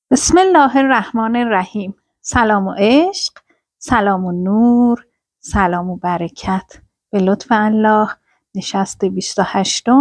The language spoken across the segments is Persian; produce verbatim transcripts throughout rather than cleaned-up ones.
بسم الله الرحمن الرحیم. سلام و عشق، سلام و نور، سلام و برکت به لطف الله. نشست بیست و هشتم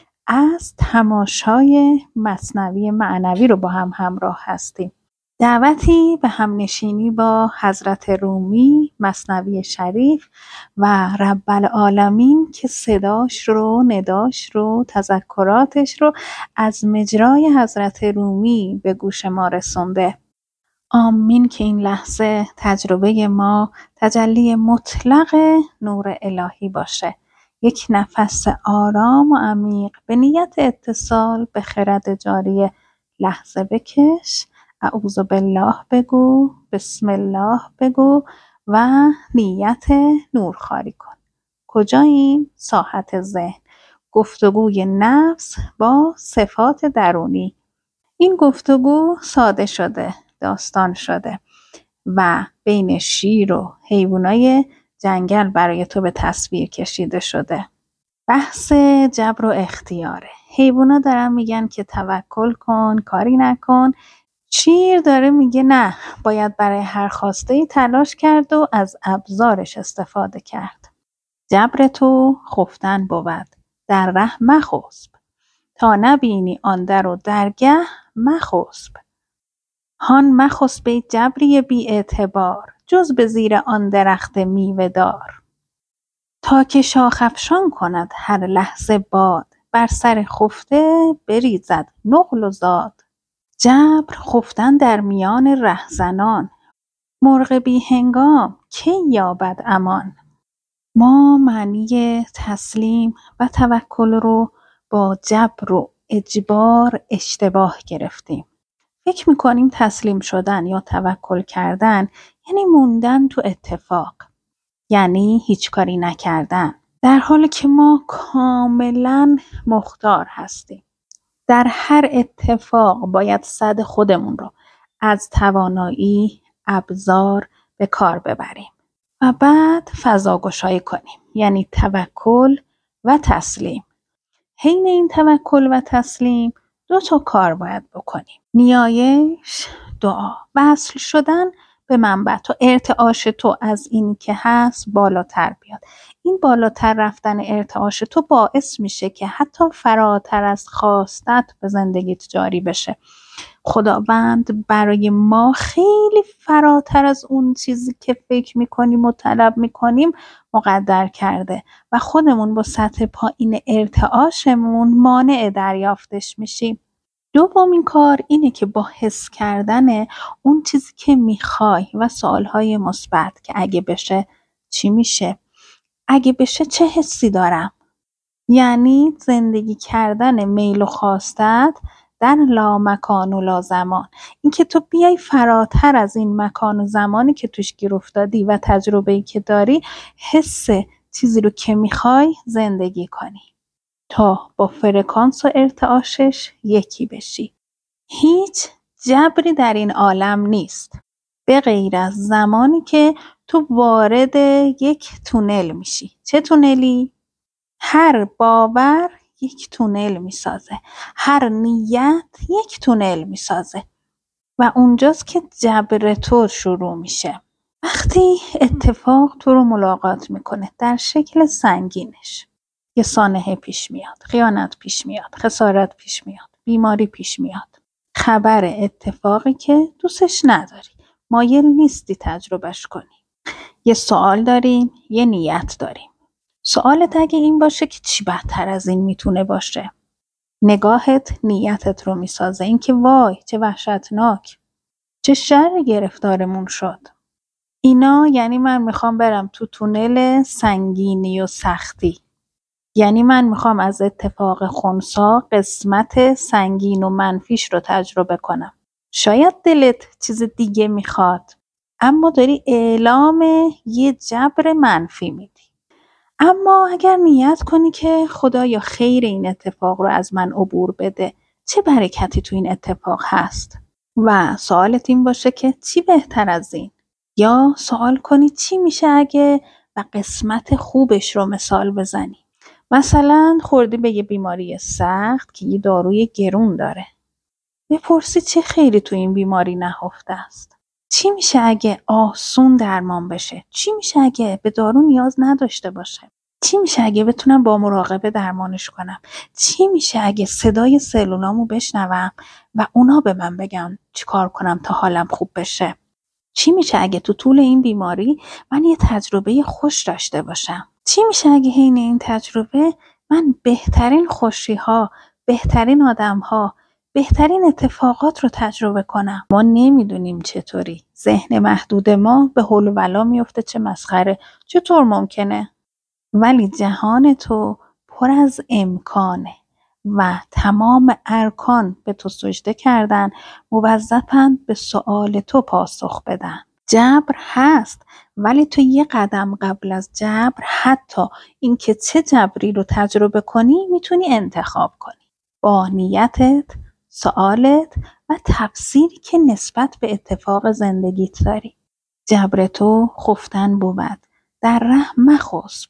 از تماشای مثنوی معنوی رو با هم همراه هستیم. دعوتی به همنشینی با حضرت رومی، مثنوی شریف و رب العالمین که صداش رو، نداش رو، تذکراتش رو از مجرای حضرت رومی به گوش ما رسونده. آمین که این لحظه تجربه ما تجلی مطلق نور الهی باشه. یک نفس آرام و عمیق به نیت اتصال به خرد جاری لحظه بکش. اعوذ بالله بگو، بسم الله بگو و نیت نورخواری کن. کجاییم؟ ساحت ذهن. گفتگوی نفس با صفات درونی. این گفتگو ساده شده، داستان شده و بین شیر و حیوانای جنگل برای تو به تصویر کشیده شده. بحث جبر و اختیاره. حیوانا دارن میگن که توکل کن، کاری نکن. شیر داره میگه نه، باید برای هر خواسته‌ای تلاش کرد و از ابزارش استفاده کرد. جبر تو خفتن بود، در ره مخسب. تا نبینی آن در و درگه مخسب. هان مخسب ای جبری بی اعتبار، جز به زیر آن درخت میوه دار. تا که شاخ افشان کند هر لحظه باد، بر سر خفته بریزد نقل و زاد. جبر خفتن در میان رهزنان، مرغ بی هنگام کی یابد امان. ما معنی تسلیم و توکل رو با جبر و اجبار اشتباه گرفتیم. فکر میکنیم تسلیم شدن یا توکل کردن یعنی موندن تو اتفاق، یعنی هیچ کاری نکردن، در حالی که ما کاملا مختار هستیم. در هر اتفاق باید صد خودمون رو از توانایی، ابزار به کار ببریم و بعد فضاگشایی کنیم، یعنی توکل و تسلیم. حین این توکل و تسلیم دو تا کار باید بکنیم: نیایش، دعا، وصل شدن به منبع تو، ارتعاش تو از این که هست بالاتر بیاد. این بالاتر رفتن ارتعاش تو باعث میشه که حتی فراتر از خواستت به زندگیت جاری بشه. خداوند برای ما خیلی فراتر از اون چیزی که فکر میکنیم و طلب میکنیم مقدر کرده و خودمون با سطح پایین ارتعاشمون مانع دریافتش میشیم. دومین کار اینه که با حس کردن اون چیزی که میخوای و سوالهای مثبت که اگه بشه چی میشه؟ اگه بشه چه حسی دارم؟ یعنی زندگی کردن میل و خواستت در لا مکان و لا زمان. این که تو بیای فراتر از این مکان و زمانی که توش گیر افتادی و تجربه‌ای که داری، حس چیزی رو که میخوای زندگی کنی تا با فرکانس و ارتعاشش یکی بشی. هیچ جبری در این عالم نیست به غیر از زمانی که تو وارد یک تونل میشی. چه تونلی؟ هر باور یک تونل میسازه، هر نیت یک تونل میسازه و اونجاست که جبر تو شروع میشه. وقتی اتفاق تو رو ملاقات میکنه در شکل سنگینش، یه سانحه پیش میاد، خیانت پیش میاد، خسارت پیش میاد، بیماری پیش میاد، خبر اتفاقی که دوستش نداری، مایل نیستی تجربهش کنی، یه سوال داریم، یه نیت داریم. سوالت اگه این باشه که چی بدتر از این میتونه باشه، نگاهت نیتت رو میسازه، این که وای چه وحشتناک، چه شر گرفتارمون شد. اینا یعنی من میخوام برم تو تونل سنگینی و سختی، یعنی من میخوام از اتفاق خنثی قسمت سنگین و منفیش رو تجربه کنم. شاید دلت چیز دیگه میخواد، اما داری اعلام یه جبر منفی میدی. اما اگر نیت کنی که خدایا خیر این اتفاق رو از من عبور بده، چه برکتی تو این اتفاق هست؟ و سوالت این باشه که چی بهتر از این؟ یا سوال کنی چی میشه اگه و قسمت خوبش رو مثال بزنی. مثلا خوردی به یه بیماری سخت که یه داروی گرون داره. بپرسی چه خیری تو این بیماری نهفته است. چی میشه اگه آسون درمان بشه؟ چی میشه اگه به دارو نیاز نداشته باشه؟ چی میشه اگه بتونم با مراقبه درمانش کنم؟ چی میشه اگه صدای سلولامو بشنوم و اونا به من بگن چیکار کنم تا حالم خوب بشه؟ چی میشه اگه تو طول این بیماری من یه تجربه خوش داشته باشم؟ چی میشه اگه حین این تجربه من بهترین خوشی‌ها، بهترین آدم‌ها، بهترین اتفاقات رو تجربه کنم؟ ما نمیدونیم چطوری. ذهن محدود ما به حول و ولا میفته چه مسخره. چطور ممکنه؟ ولی جهان تو پر از امکانه و تمام ارکان به تو سجده کردن، موظفن به سؤال تو پاسخ بدن. جبر هست، ولی تو یه قدم قبل از جبر حتی اینکه چه جبری رو تجربه کنی میتونی انتخاب کنی با نیتت، سؤالت و تفسیری که نسبت به اتفاق زندگیت داری. جبر تو خفتن بود، در ره مخسب،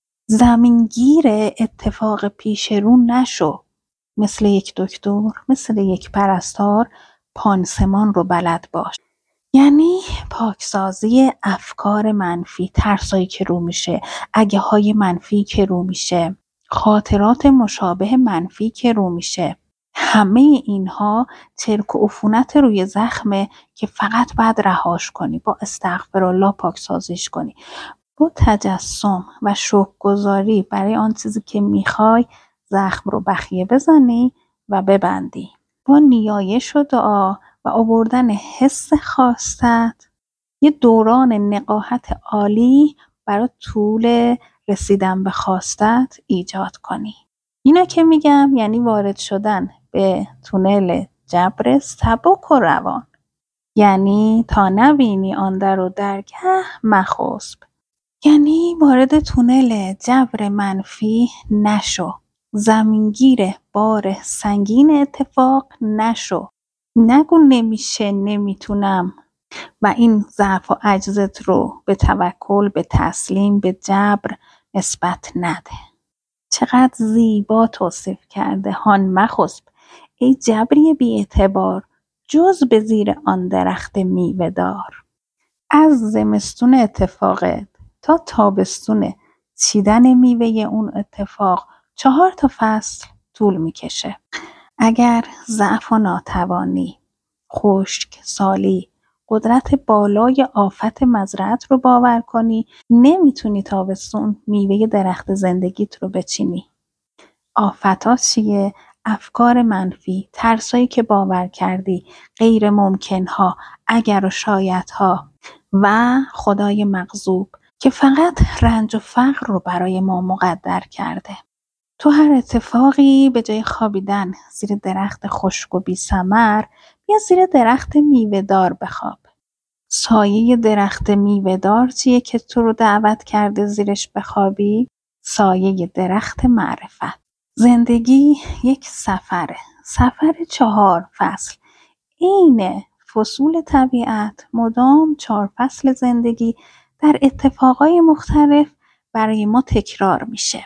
زمینگیر اتفاق پیش رو نشو. مثل یک دکتر، مثل یک پرستار، پانسمان رو بلد باش. یعنی پاکسازی افکار منفی، ترسایی که رو میشه، اگه های منفی که رو میشه، خاطرات مشابه منفی که رو میشه. همه اینها چرک و عفونت روی زخمه که فقط باید رهاش کنی، با استغفرالله پاکسازیش کنی، با تجسم و شکرگزاری برای آن چیزی که میخوای زخم رو بخیه بزنی و ببندی. با نیایش و دعا و آوردن حس خواستت یه دوران نقاهت عالی برای طول رسیدن به خواستت ایجاد کنی. اینا که میگم یعنی وارد شدن به تونل جبر سبک و روان. یعنی تا نبینی آن در و درگه مخسب. یعنی وارد تونل جبر منفی نشو. زمینگیر بار سنگین اتفاق نشو. نگو نمیشه، نمیتونم و این ضعف و عجزت رو به توکل، به تسلیم، به جبر نسبت نده. چقدر زیبا توصیف کرده هان مخسب. ای جبری بی اعتبار، جز به زیر آن درخت میوه دار. از زمستون اتفاقت تا تابستون چیدن میوه اون اتفاق چهار تا فصل طول میکشه. اگر ضعف و ناتوانی، خشک سالی، قدرت بالای آفت مزرعت رو باور کنی، نمیتونی تابستون میوه درخت زندگیت رو بچینی. آفت ها چیه؟ افکار منفی، ترسایی که باور کردی، غیر ممکن ها، اگر و شاید ها و خدای مغضوب که فقط رنج و فقر رو برای ما مقدر کرده. تو هر اتفاقی به جای خوابیدن زیر درخت خشک و بی ثمر، بیا زیر درخت میوه دار بخواب. سایه درخت میوه دار چیه که تو رو دعوت کرده زیرش بخوابی؟ سایه درخت معرفت. زندگی یک سفره، سفر چهار فصل. این فصول طبیعت مدام چهار فصل زندگی در اتفاقای مختلف برای ما تکرار میشه.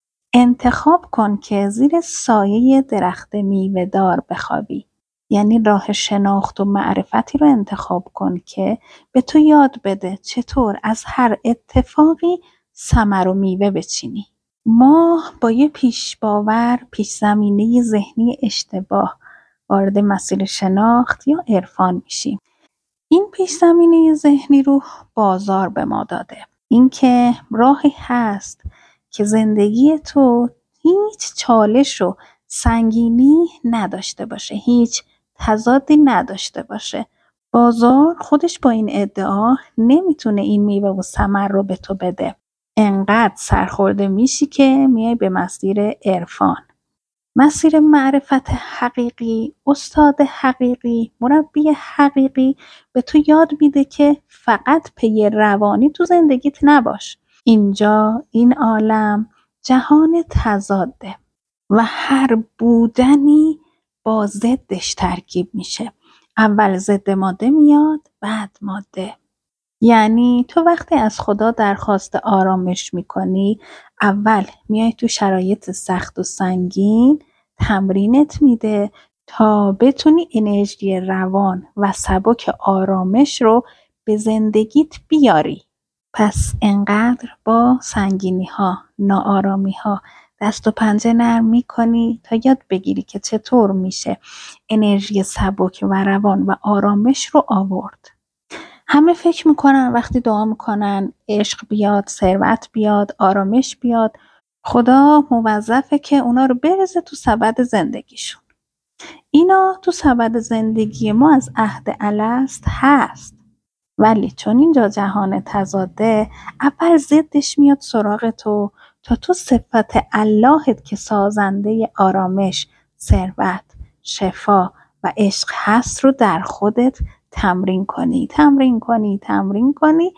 انتخاب کن که زیر سایه درخت میوه دار بخوابی. یعنی راه شناخت و معرفتی رو انتخاب کن که به تو یاد بده چطور از هر اتفاقی ثمر و میوه بچینی. ما با یه پیش باور، پیش زمینه ذهنی اشتباه وارد مسیر شناخت یا عرفان میشیم. این پیش زمینه ذهنی رو بازار به ما داده. این که راهی هست که زندگی تو هیچ چالش و سنگینی نداشته باشه، هیچ تضادی نداشته باشه. بازار خودش با این ادعا نمیتونه این میوه و ثمر رو به تو بده. انقدر سرخورده میشی که میای به مسیر عرفان، مسیر معرفت حقیقی. استاد حقیقی، مربی حقیقی به تو یاد میده که فقط پی روانی تو زندگیت نباش. اینجا، این عالم، جهان تضاده و هر بودنی با ضدش ترکیب میشه. اول ضد ماده میاد، بعد ماده. یعنی تو وقتی از خدا درخواست آرامش میکنی، اول میای تو شرایط سخت و سنگین تمرینت میده تا بتونی انرژی روان و سبک آرامش رو به زندگیت بیاری. پس انقدر با سنگینی ها، ناآرامی ها دست و پنجه نرم میکنی تا یاد بگیری که چطور میشه انرژی سبک و روان و آرامش رو آورد. همه فکر میکنن وقتی دعا میکنن عشق بیاد، ثروت بیاد، آرامش بیاد، خدا موظفه که اونا رو برزه تو سبد زندگیشون. اینا تو سبد زندگی ما از عهد الست هست، ولی چون اینجا جهان تضاده، اول ضدش میاد سراغ تو تا تو صفت اللهت که سازنده آرامش، ثروت، شفا و عشق هست رو در خودت تمرین کنی تمرین کنی تمرین کنی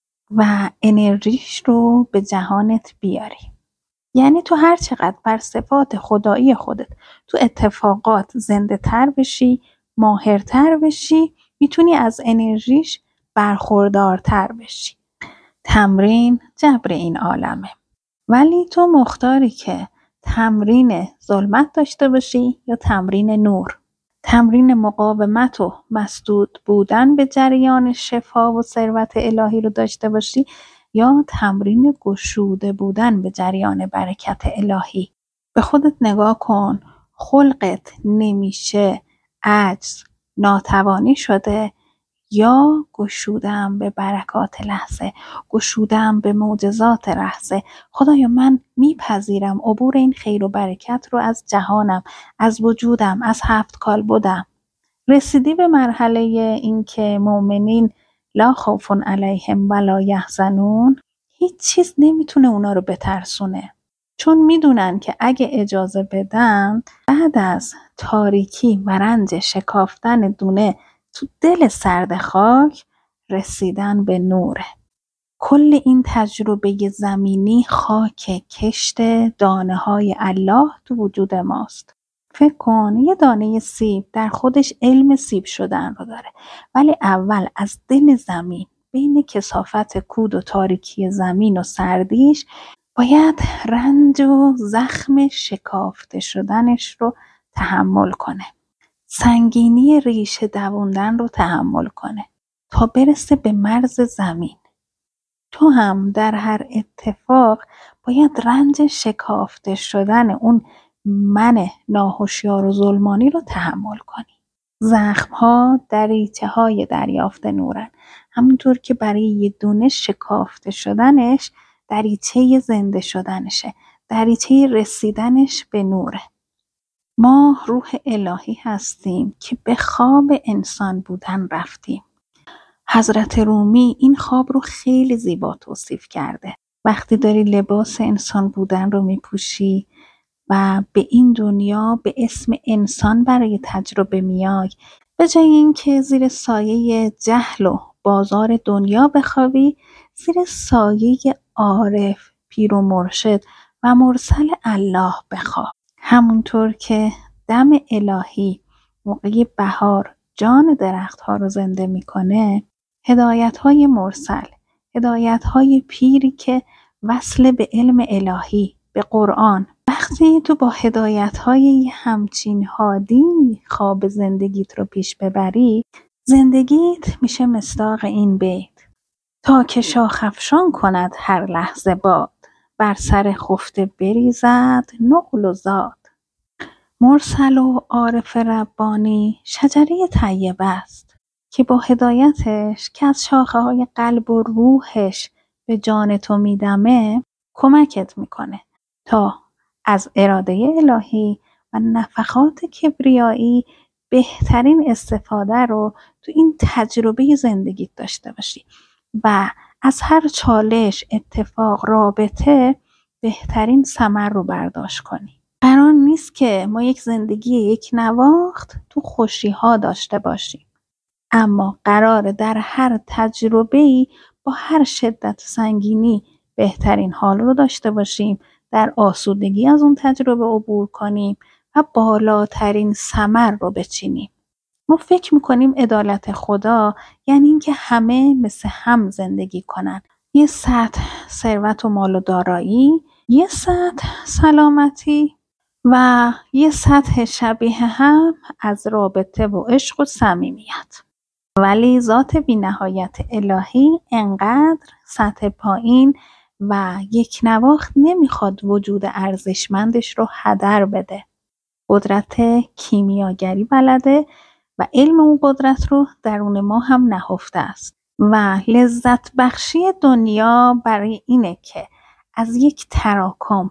و انرژیش رو به جهانت بیاری. یعنی تو هر چقدر بر صفات خدایی خودت تو اتفاقات زنده تر بشی، ماهرتر بشی، میتونی از انرژیش برخوردارتر بشی. تمرین جبر این عالمه. ولی تو مختاری که تمرین ظلمت داشته باشی یا تمرین نور، تمرین مقاومت و مسدود بودن به جریان شفا و ثروت الهی رو داشته باشی یا تمرین گشوده بودن به جریان برکت الهی. به خودت نگاه کن، خلقت نمیشه عجز، ناتوانی شده یا گشودم به برکات لحظه، گشودم به معجزات لحظه. خدایا من میپذیرم عبور این خیر و برکت رو از جهانم، از وجودم، از هفت کال بودم. رسیدی به مرحله این که مؤمنین لا خوف علیهم ولا یحزنون، هیچ چیز نمیتونه اونا رو بترسونه، چون میدونن که اگه اجازه بدن بعد از تاریکی و رنج شکافتن دونه تو دل سرد خاک رسیدن به نوره. کل این تجربه زمینی خاک کشت دانه های الله تو وجود ماست. فکر کن یه دانه سیب در خودش علم سیب شدن رو داره، ولی اول از دل زمین بین کثافت کود و تاریکی زمین و سردیش باید رنج و زخم شکافته شدنش رو تحمل کنه، سنگینی ریشه دووندن رو تحمل کنه تا برسه به مرز زمین. تو هم در هر اتفاق باید رنج شکافته شدن اون من ناهوشیار و ظلمانی رو تحمل کنی. زخم‌ها دریچه های دریافت نورن، همونطور که برای یه دونه شکافته شدنش دریچه زنده شدنشه، دریچه رسیدنش به نوره. ما روح الهی هستیم که به خواب انسان بودن رفتیم. حضرت رومی این خواب رو خیلی زیبا توصیف کرده. وقتی داری لباس انسان بودن رو میپوشی و به این دنیا به اسم انسان برای تجربه میای، به جای اینکه زیر سایه جهل و بازار دنیا بخوابی، زیر سایه عارف، پیر و مرشد و مرسل الله بخواب. همونطور که دم الهی موقع بهار جان درختها رو زنده میکنه، هدایت‌های مرسل، هدایت‌های پیری که وصل به علم الهی، به قرآن، وقتی تو با هدایت‌های همچین هادی خواب زندگیت رو پیش ببری، زندگیت میشه مصداق این بیت: تا که شاخ افشان کند هر لحظه باد، بر سر خفته بریزد نقل و زاد. مرسل و عارف ربانی شجره طیبه است که با هدایتش که از شاخه های قلب و روحش به جان تو میدمه کمکت میکنه تا از اراده الهی و نفخات کبریایی بهترین استفاده رو تو این تجربه زندگیت داشته باشی و از هر چالش، اتفاق، رابطه بهترین ثمر رو برداشت کنی. قرار نیست که ما یک زندگی یک نواخت تو خوشی ها داشته باشیم، اما قراره در هر تجربه‌ای با هر شدت سنگینی بهترین حال رو داشته باشیم، در آسودگی از اون تجربه عبور کنیم و بالاترین ثمر رو بچینیم. ما فکر میکنیم عدالت خدا یعنی اینکه همه مثل هم زندگی کنن، یه سطح ثروت و مال و دارایی، یه سطح سلامتی و یه سطح شبیه هم از رابطه و عشق و صمیمیت. ولی ذات بی‌نهایت الهی انقدر سطح پایین و یک نواخت نمیخواد وجود ارزشمندش رو هدر بده. قدرت کیمیاگری بلده و علم اون قدرت رو درون ما هم نهفته است و لذت بخشی دنیا برای اینه که از یک تراکم،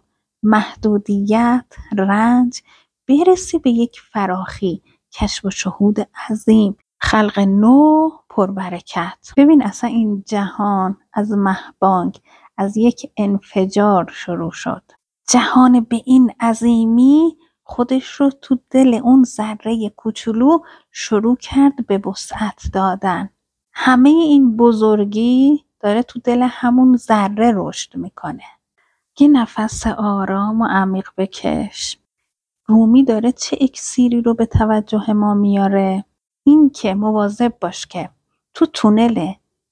محدودیت، رنج برسی به یک فراخی، کشف و شهود عظیم، خلق نو پربرکت. ببین اصلا این جهان از مهبانگ، از یک انفجار شروع شد. جهان به این عظیمی خودش رو تو دل اون ذره کوچولو شروع کرد به وسعت دادن. همه این بزرگی داره تو دل همون ذره رشد میکنه. یه نفس آرام و عمیق بکش. رومی داره چه اکسیری رو به توجه ما میاره؟ این که مواظب باش که تو تونل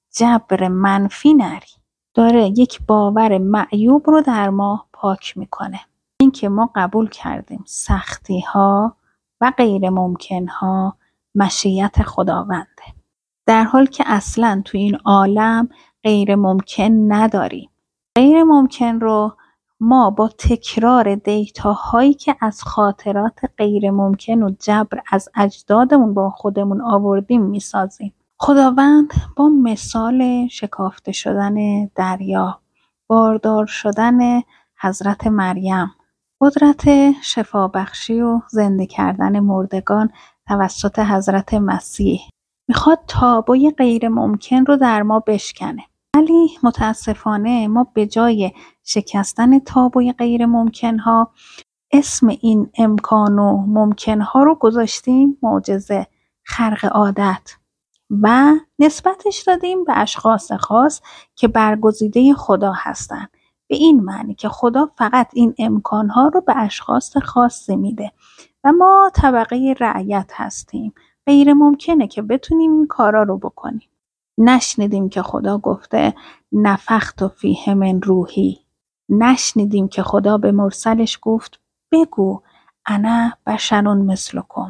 جبر منفی نری. داره یک باور معیوب رو در ما پاک میکنه. این که ما قبول کردیم سختی ها و غیر ممکن ها مشیت خداونده، در حال که اصلا تو این عالم غیر ممکن نداریم. غیر ممکن رو ما با تکرار دیتا هایی که از خاطرات غیر ممکن و جبر از اجدادمون با خودمون آوردیم میسازیم. خداوند با مثال شکافته شدن دریا، باردار شدن حضرت مریم، قدرت شفابخشی و زنده کردن مردگان توسط حضرت مسیح میخواد تابوی غیر ممکن رو در ما بشکنه. ولی متاسفانه ما به جای شکستن تابوی غیر ممکن ها اسم این امکان و ممکن ها رو گذاشتیم معجزه، خرق عادت و نسبتش دادیم به اشخاص خاص که برگزیده خدا هستند. به این معنی که خدا فقط این امکانها رو به اشخاص خاصی میده و ما طبقه رعیت هستیم. غیر ممکنه که بتونیم این کارا رو بکنیم. نشنیدیم که خدا گفته نفخت فیه من روحی. نشنیدیم که خدا به مرسلش گفت بگو انا بشر مثلکم.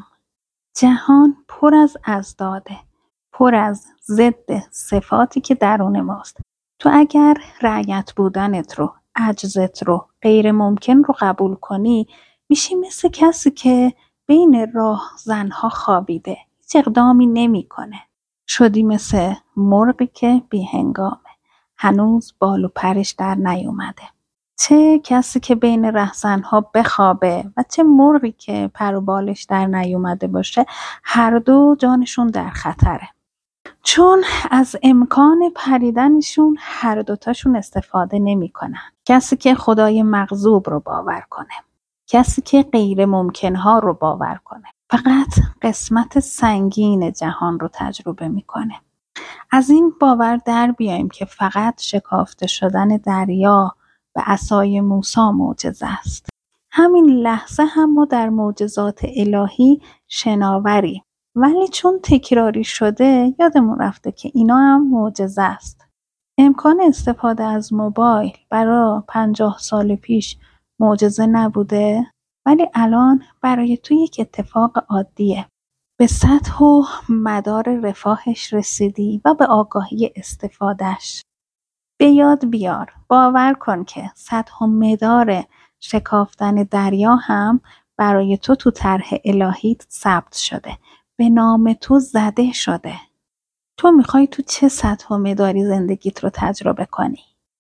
جهان پر از اضداده، پر از ضد صفاتی که درون ماست. تو اگر رعیت بودنت رو، عجزت رو، غیر ممکن رو قبول کنی، میشی مثل کسی که بین راهزنها خوابیده، هیچ اقدامی نمیکنه. شدی مثل مرغی که بی هنگامه، هنوز بال و پرش در نیومده. چه کسی که بین رهزنها بخوابه و چه مرغی که پر و بالش در نیومده باشه، هر دو جانشون در خطره. چون از امکان پریدنشون هر دوتاشون استفاده نمی کنن. کسی که خدای مغضوب رو باور کنه، کسی که غیر ممکنها رو باور کنه، فقط قسمت سنگین جهان رو تجربه میکنه. از این باور در بیاییم که فقط شکافته شدن دریا به عصای موسی معجزه است. همین لحظه هم ما در معجزات الهی شناوری، ولی چون تکراری شده یادمون رفته که اینا هم معجزه است. امکان استفاده از موبایل برای پنجاه سال پیش معجزه نبوده، ولی الان برای تو یک اتفاق عادیه. به سطح و مدار رفاهش رسیدی و به آگاهی استفادهش. به یاد بیار، باور کن که سطح و مدار شکافتن دریا هم برای تو تو طرح الهی ثبت شده، به نام تو زده شده. تو میخوای تو چه سطح و مداری زندگیت رو تجربه کنی؟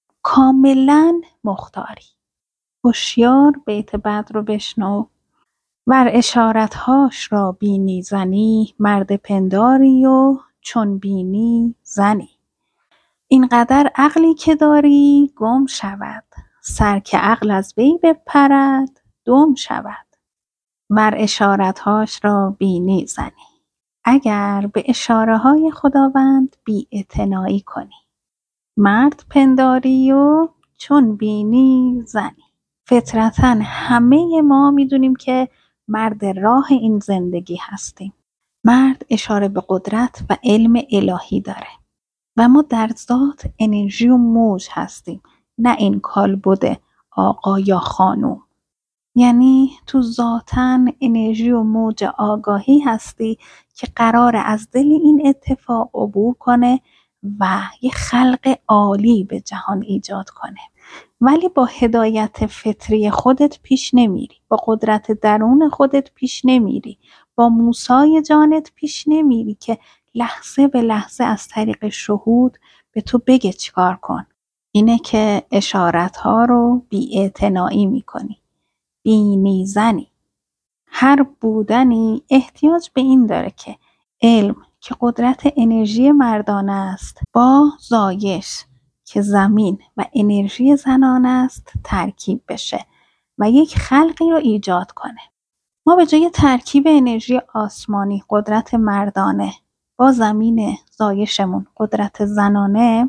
کاملا مختاری. هوشیار بیت بعد رو بشنو. ور اشارتهاش را بینی زنی، مرد پنداری و چون بینی زنی. اینقدر عقلی که داری گم شود، سر که عقل از وی بپرد دم شود. ور اشارتهاش را بینی زنی. اگر به اشاره های خداوند بی اعتنایی کنی، مرد پنداری و چون بینی زنی. فطرتاً همه ما میدونیم که مرد راه این زندگی هستیم. مرد اشاره به قدرت و علم الهی داره و ما در ذات انرژی و موج هستیم، نه این کالبد آقا یا خانوم. یعنی تو ذاتن انرژی و موج آگاهی هستی که قراره از دل این اتفاق عبور کنه و یه خلق عالی به جهان ایجاد کنه. ولی با هدایت فطری خودت پیش نمیری، با قدرت درون خودت پیش نمیری، با موسای جانت پیش نمیری که لحظه به لحظه از طریق شهود به تو بگه چیکار کن. اینه که اشارتها رو بی‌اعتنایی میکنی، بینی زنی. هر بودنی احتیاج به این داره که علم که قدرت انرژی مردانه است با زایش که زمین و انرژی زنانه است ترکیب بشه و یک خلقی رو ایجاد کنه. ما به جای ترکیب انرژی آسمانی قدرت مردانه با زمین زایشمون قدرت زنانه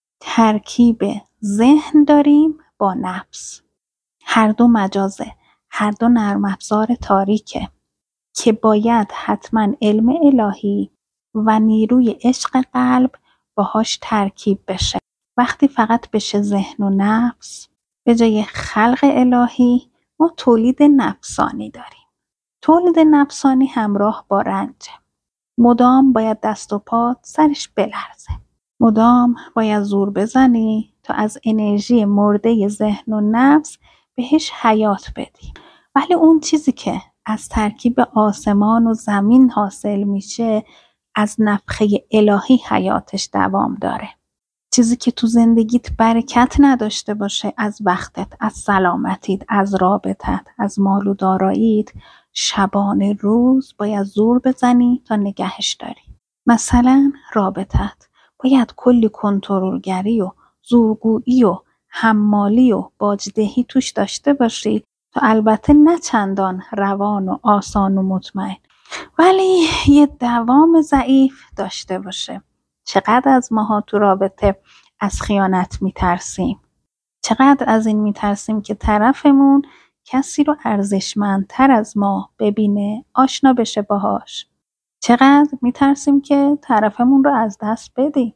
ترکیب ذهن داریم با نفس. هر دو مجازه، هر دو نرم افزار تاریکه که باید حتما علم الهی و نیروی عشق قلب باهاش ترکیب بشه. وقتی فقط بشه ذهن و نفس، به جای خلق الهی ما تولید نفسانی داریم. تولید نفسانی همراه با رنج. مدام باید دست و پات سرش بلرزه. مدام باید زور بزنی تا از انرژی مرده ذهن و نفس بهش حیات بدی. ولی اون چیزی که از ترکیب آسمان و زمین حاصل میشه از نفخه الهی حیاتش دوام داره. چیزی که تو زندگیت برکت نداشته باشه از وقتت، از سلامتیت، از رابطت، از مال و داراییت، شبانه روز باید زور بزنی تا نگهش داری. مثلا رابطت باید کلی کنترلگری و زورگویی و حمالی و باجدهی توش داشته باشی تا البته نه چندان روان و آسان و مطمئن، ولی یه دوام ضعیف داشته باشه. چقدر از ماها تو رابطه از خیانت میترسیم، چقدر از این میترسیم که طرفمون کسی رو ارزشمندتر از ما ببینه، آشنا بشه باهاش. چقدر میترسیم که طرفمون رو از دست بدیم.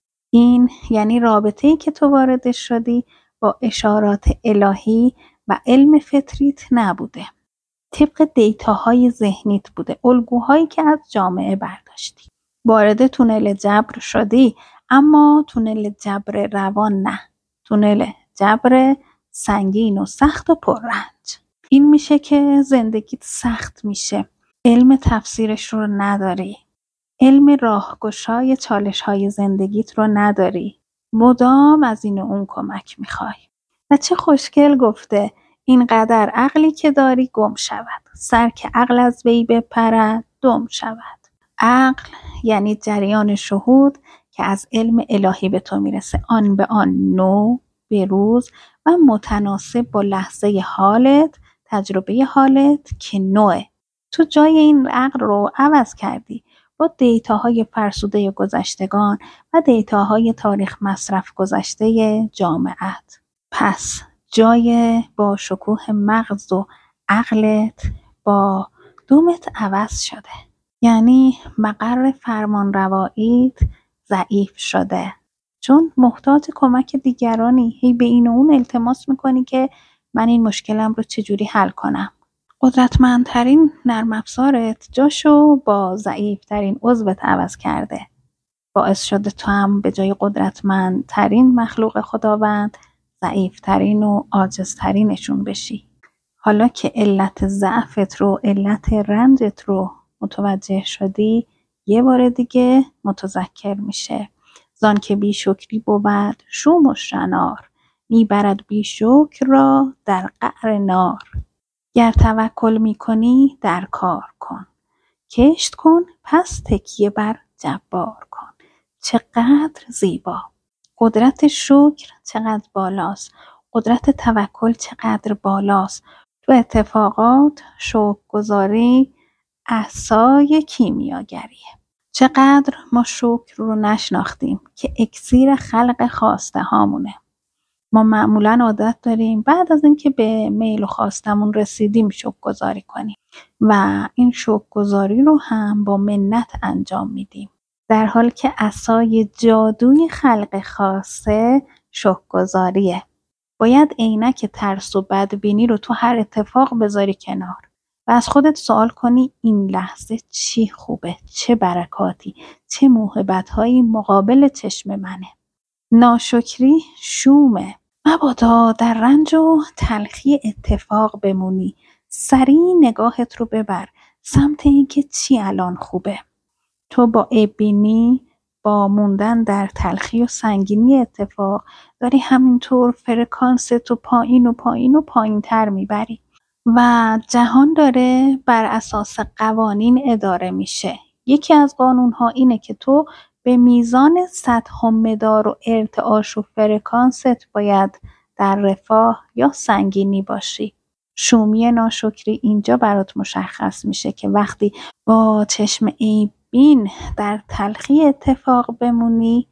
این یعنی رابطه‌ای که تو واردش شدی با اشارات الهی و علم فطریت نبوده، طبق دیتاهای ذهنیت بوده، الگوهایی که از جامعه برداشتی. وارد تونل جبر شدی، اما تونل جبر روان نه، تونل جبر سنگین و سخت و پررنج. این میشه که زندگیت سخت میشه، علم تفسیرش رو نداری، علم راهگشای چالش‌های زندگیت رو نداری، مدام از این و اون کمک میخوای. و چه خوشگل گفته، اینقدر عقلی که داری گم شود، سر که عقل از وی بپرد دم شود. عقل یعنی جریان شهود که از علم الهی به تو میرسه، آن به آن، نو به روز و متناسب با لحظه حالت، تجربه حالت که نوه. تو جای این عقل رو عوض کردی با دیتاهای فرسوده گذشتگان و دیتاهای تاریخ مصرف گذشته جامعت. پس جای با شکوه مغز و عقلت با دومت عوض شده، یعنی مقر فرمان رواییت ضعیف شده، چون محتاج کمک دیگرانی، هی به این و اون التماس میکنی که من این مشکلم رو چجوری حل کنم. قدرتمندترین نرم افزارت جاشو با ضعیفترین عضوت عوض کرده، باعث شده تو هم به جای قدرتمندترین مخلوق خداوند ضعیفترین و عاجزترینشون بشی. حالا که علت ضعفت رو، علت رنجت رو متوجه شدی، یه بار دیگه متذکر میشه زان که بی شکری بود شوم و شنار، میبرد بی شکر را در قعر نار. گر توکل میکنی در کار کن، کشت کن پس تکیه بر جبار کن. چقدر زیبا! قدرت شکر چقدر بالاست، قدرت توکل چقدر بالاست. تو اتفاقات شکرگزاری عصای کیمیاگریه. چقدر ما شکر رو نشناختیم که اکسیر خلق خواسته هامونه. ما معمولا عادت داریم بعد از اینکه به میل و خواستمون رسیدیم شکرگزاری کنیم و این شکرگزاری رو هم با منت انجام میدیم، در حالی که عصای جادوی خلق خواسته شکرگزاریه. باید عینک ترس و بدبینی رو تو هر اتفاق بذاری کنار و از خودت سوال کنی این لحظه چی خوبه، چه برکاتی، چه موهبت‌هایی مقابل چشم منه. ناشکری شومه. مبادا در رنج و تلخی اتفاق بمونی. سریع نگاهت رو ببر سمت اینکه چی الان خوبه. تو با عیب‌بینی، با موندن در تلخی و سنگینی اتفاق داری همینطور فرکانس تو پایین و پایین و پایین تر میبری و جهان داره بر اساس قوانین اداره میشه. یکی از قانونها اینه که تو به میزان سطح و مدار و ارتعاش و فرکانست باید در رفاه یا سنگینی باشی. شومی ناشکری اینجا برات مشخص میشه که وقتی با چشم عیب بین در تلخی اتفاق بمونی،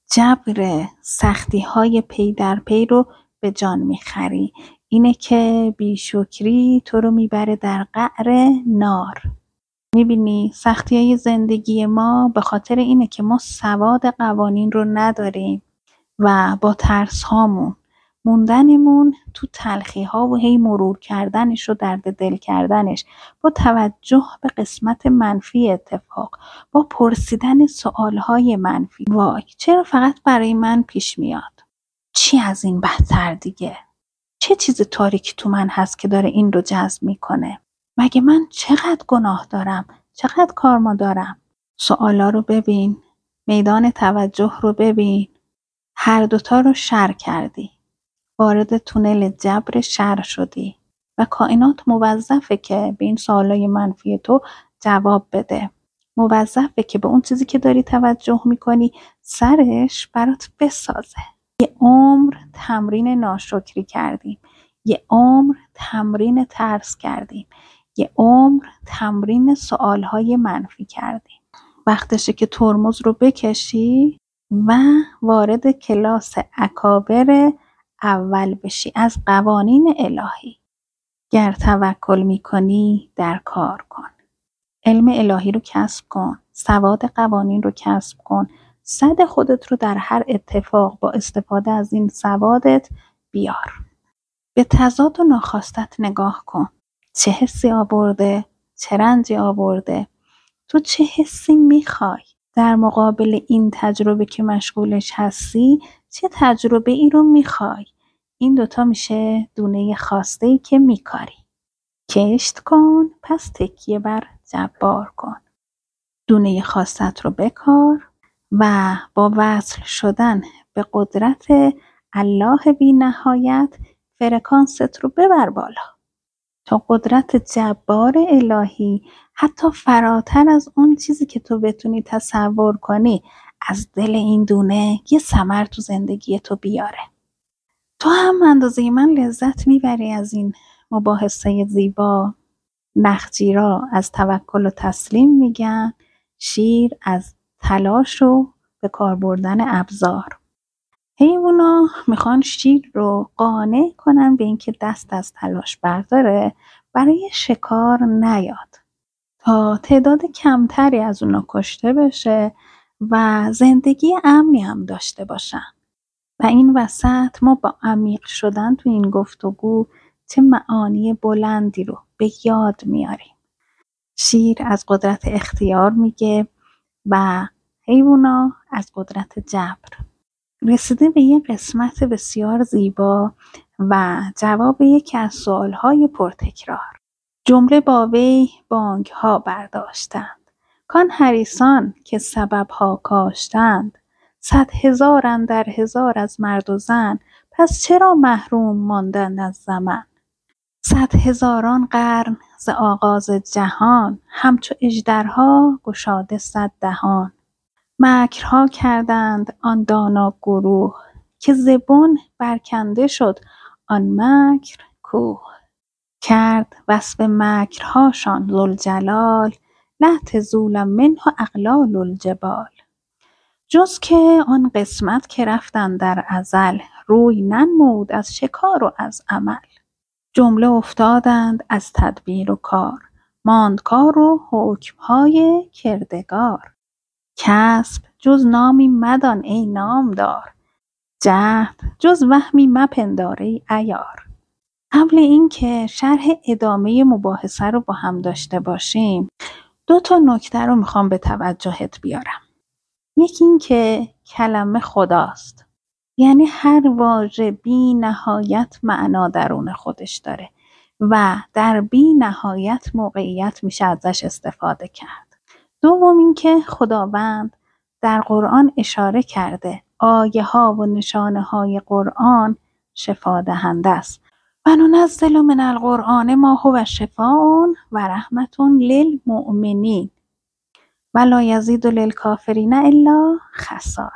جبر سختی های پی در پی رو به جان میخری. اینه که بیشکری تو رو میبره در قعر نار. میبینی سختی های زندگی ما به خاطر اینه که ما سواد قوانین رو نداریم و با ترس هامون موندنمون تو تلخی ها و هی مرور کردنش و درد دل کردنش با توجه به قسمت منفی اتفاق، با پرسیدن سوال های منفی. وای چرا فقط برای من پیش میاد؟ چی از این بدتر دیگه؟ چه چیز تاریکی تو من هست که داره این رو جذب میکنه؟ مگه من چقدر گناه دارم؟ چقدر کارما دارم؟ سوالا رو ببین، میدان توجه رو ببین. هر دوتا رو شر کردی. وارد تونل جبر شر شدی و کائنات موظفه که به این سوالای منفی تو جواب بده. موظفه که به اون چیزی که داری توجه میکنی سرش برات بسازه. یه عمر تمرین ناشکری کردیم. یه عمر تمرین ترس کردیم. یه عمر تمرین سوالهای منفی کردیم. وقتشه که ترمز رو بکشی و وارد کلاس اکابر اول بشی از قوانین الهی. گر توکل میکنی در کار کن. علم الهی رو کسب کن. سواد قوانین رو کسب کن. صد خودت رو در هر اتفاق با استفاده از این سوادت بیار. به تضاد و ناخواستت نگاه کن. چه حسی آورده؟ چه رنجی آورده؟ تو چه حسی میخوای؟ در مقابل این تجربه که مشغولش هستی چه تجربه ای رو میخوای؟ این دوتا میشه دونه خواسته‌ای که میکاری. کشت کن پس تکیه بر جبار کن. دونه خواستت رو بکار و با وصل شدن به قدرت الله بی نهایت فرکانست رو ببر بالا تا قدرت جبار الهی حتی فراتر از اون چیزی که تو بتونی تصور کنی از دل این دونه یه ثمر تو زندگی تو بیاره. تو هم اندازه من لذت میبری از این مباحثه زیبا. نخجیرا از توکل و تسلیم میگن، شیر از تلاش و به کار بردن ابزار. حیوونا میخوان شیر رو قانع کنن به اینکه دست از تلاش برداره برای شکار نیاد تا تعداد کمتری از اونا کشته بشه و زندگی امنی هم داشته باشن. و این وسط ما با عمیق شدن تو این گفتگو چه معانی بلندی رو به یاد میاریم. شیر از قدرت اختیار میگه و حیوونا از قدرت جبر. رسیده به یه قسمت بسیار زیبا و جواب یکی از سوالهای پرتکرار. جمله با وی بانگ ها برداشتند. کان حریصان که سبب ها کاشتند، صد هزار اندر هزار از مرد و زن، پس چرا محروم ماندند از زمن؟ صد هزاران قرن ز آغاز جهان، همچو اژدرها گشاده صد دهان. مکرها کردند آن دانا گروه، که ز بن برکنده شد آن مکر کوه. کرد وصف مکرهاشان ذوالجلال، لا تزول منه اقلال الجبال. جز که آن قسمت که رفتن در ازل، روی ننمود از شکار و از عمل. جمله افتادند از تدبیر و کار، ماند کار و حکمهای کردگار. کسب جز نامی مدان ای نامدار، جهد جز وهمی مپندار ای عیار. قبل اینکه شرح ادامه مباحثه رو با هم داشته باشیم، دو تا نکته رو میخوام به توجهت بیارم. یکی این که کلمه خداست، یعنی هر واژه بی نهایت معنا درون خودش داره و در بی نهایت موقعیت میشه ازش استفاده کرد. دوم این که خداوند در قرآن اشاره کرده آیه ها و نشانه های قرآن شفا دهنده است. و ننزل من القرآن ما هو شفاء و رحمة للمؤمنین و لا یزید للکافرین الا خسارا.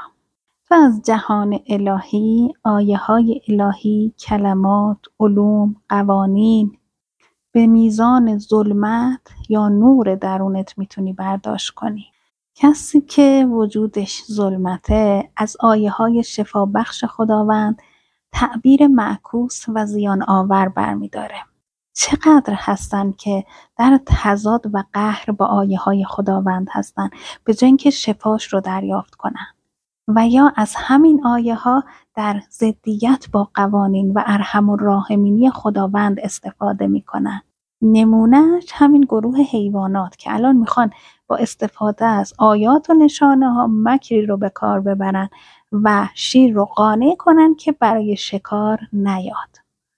و از جهان الهی، آیه های الهی، کلمات، علوم، قوانین به میزان ظلمت یا نور درونت میتونی برداشت کنی. کسی که وجودش ظلمته از آیه های شفا بخش خداوند تعبیر معکوس و زیان آور برمیداره. چقدر هستن که در تضاد و قهر با آیه های خداوند هستن به جای اینکه شفاش رو دریافت کنن، و یا از همین آیه ها در ضدیت با قوانین و ارحم الراحمینی خداوند استفاده میکنن. نمونهش همین گروه حیوانات که الان میخوان با استفاده از آیات و نشانه ها مکری رو به کار ببرن و شیر رو قانع کنن که برای شکار نیاد.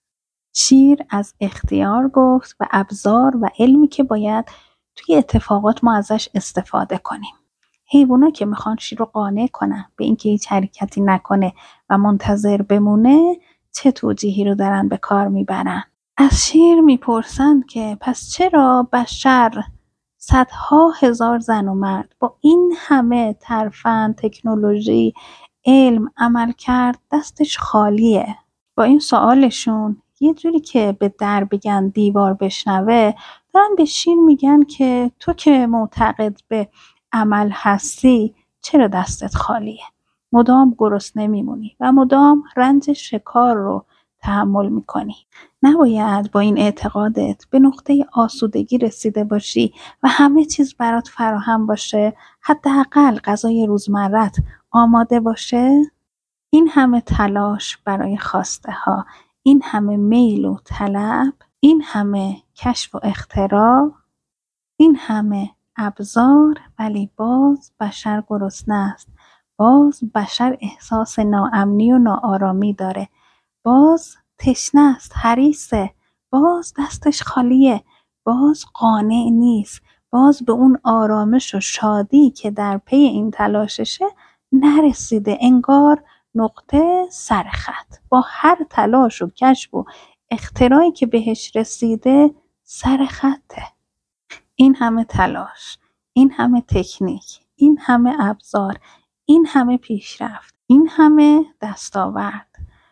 شیر از اختیار گفت و ابزار و علمی که باید توی اتفاقات ما ازش استفاده کنیم. حیوانا که میخوان شیر رو قانع کنن به اینکه هیچ حرکتی نکنه و منتظر بمونه، چه توجیهی رو دارن به کار میبرن؟ از شیر میپرسن که پس چرا بشر صدها هزار زن و مرد با این همه ترفند، تکنولوژی، علم، عمل کرد دستش خالیه؟ با این سوالشون یه جوری که به در بگن دیوار بشنوه، دارن به شیر میگن که تو که معتقد به عمل هستی چرا دستت خالیه؟ مدام گرسنه میمونی و مدام رنج شکار رو تحمل میکنی. نباید با این اعتقادت به نقطه آسودگی رسیده باشی و همه چیز برات فراهم باشه، حداقل غذای روزمرت آماده باشه؟ این همه تلاش برای خواسته ها، این همه میل و طلب، این همه کشف و اختراع، این همه ابزار، ولی باز بشر گرسنه است. باز بشر احساس ناامنی و ناآرامی داره. باز تشنه است، حریصه. باز دستش خالیه. باز قانع نیست. باز به اون آرامش و شادی که در پی این تلاششه نرسیده. انگار نقطه سر خط. با هر تلاش و کشف و اختراعی که بهش رسیده سر خطه. این همه تلاش، این همه تکنیک، این همه ابزار، این همه پیشرفت، این همه دستاورد،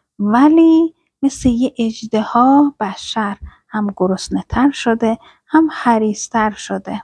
ولی مثل یه اژدها بشر هم گرسنه تر شده، هم حریص‌تر شده.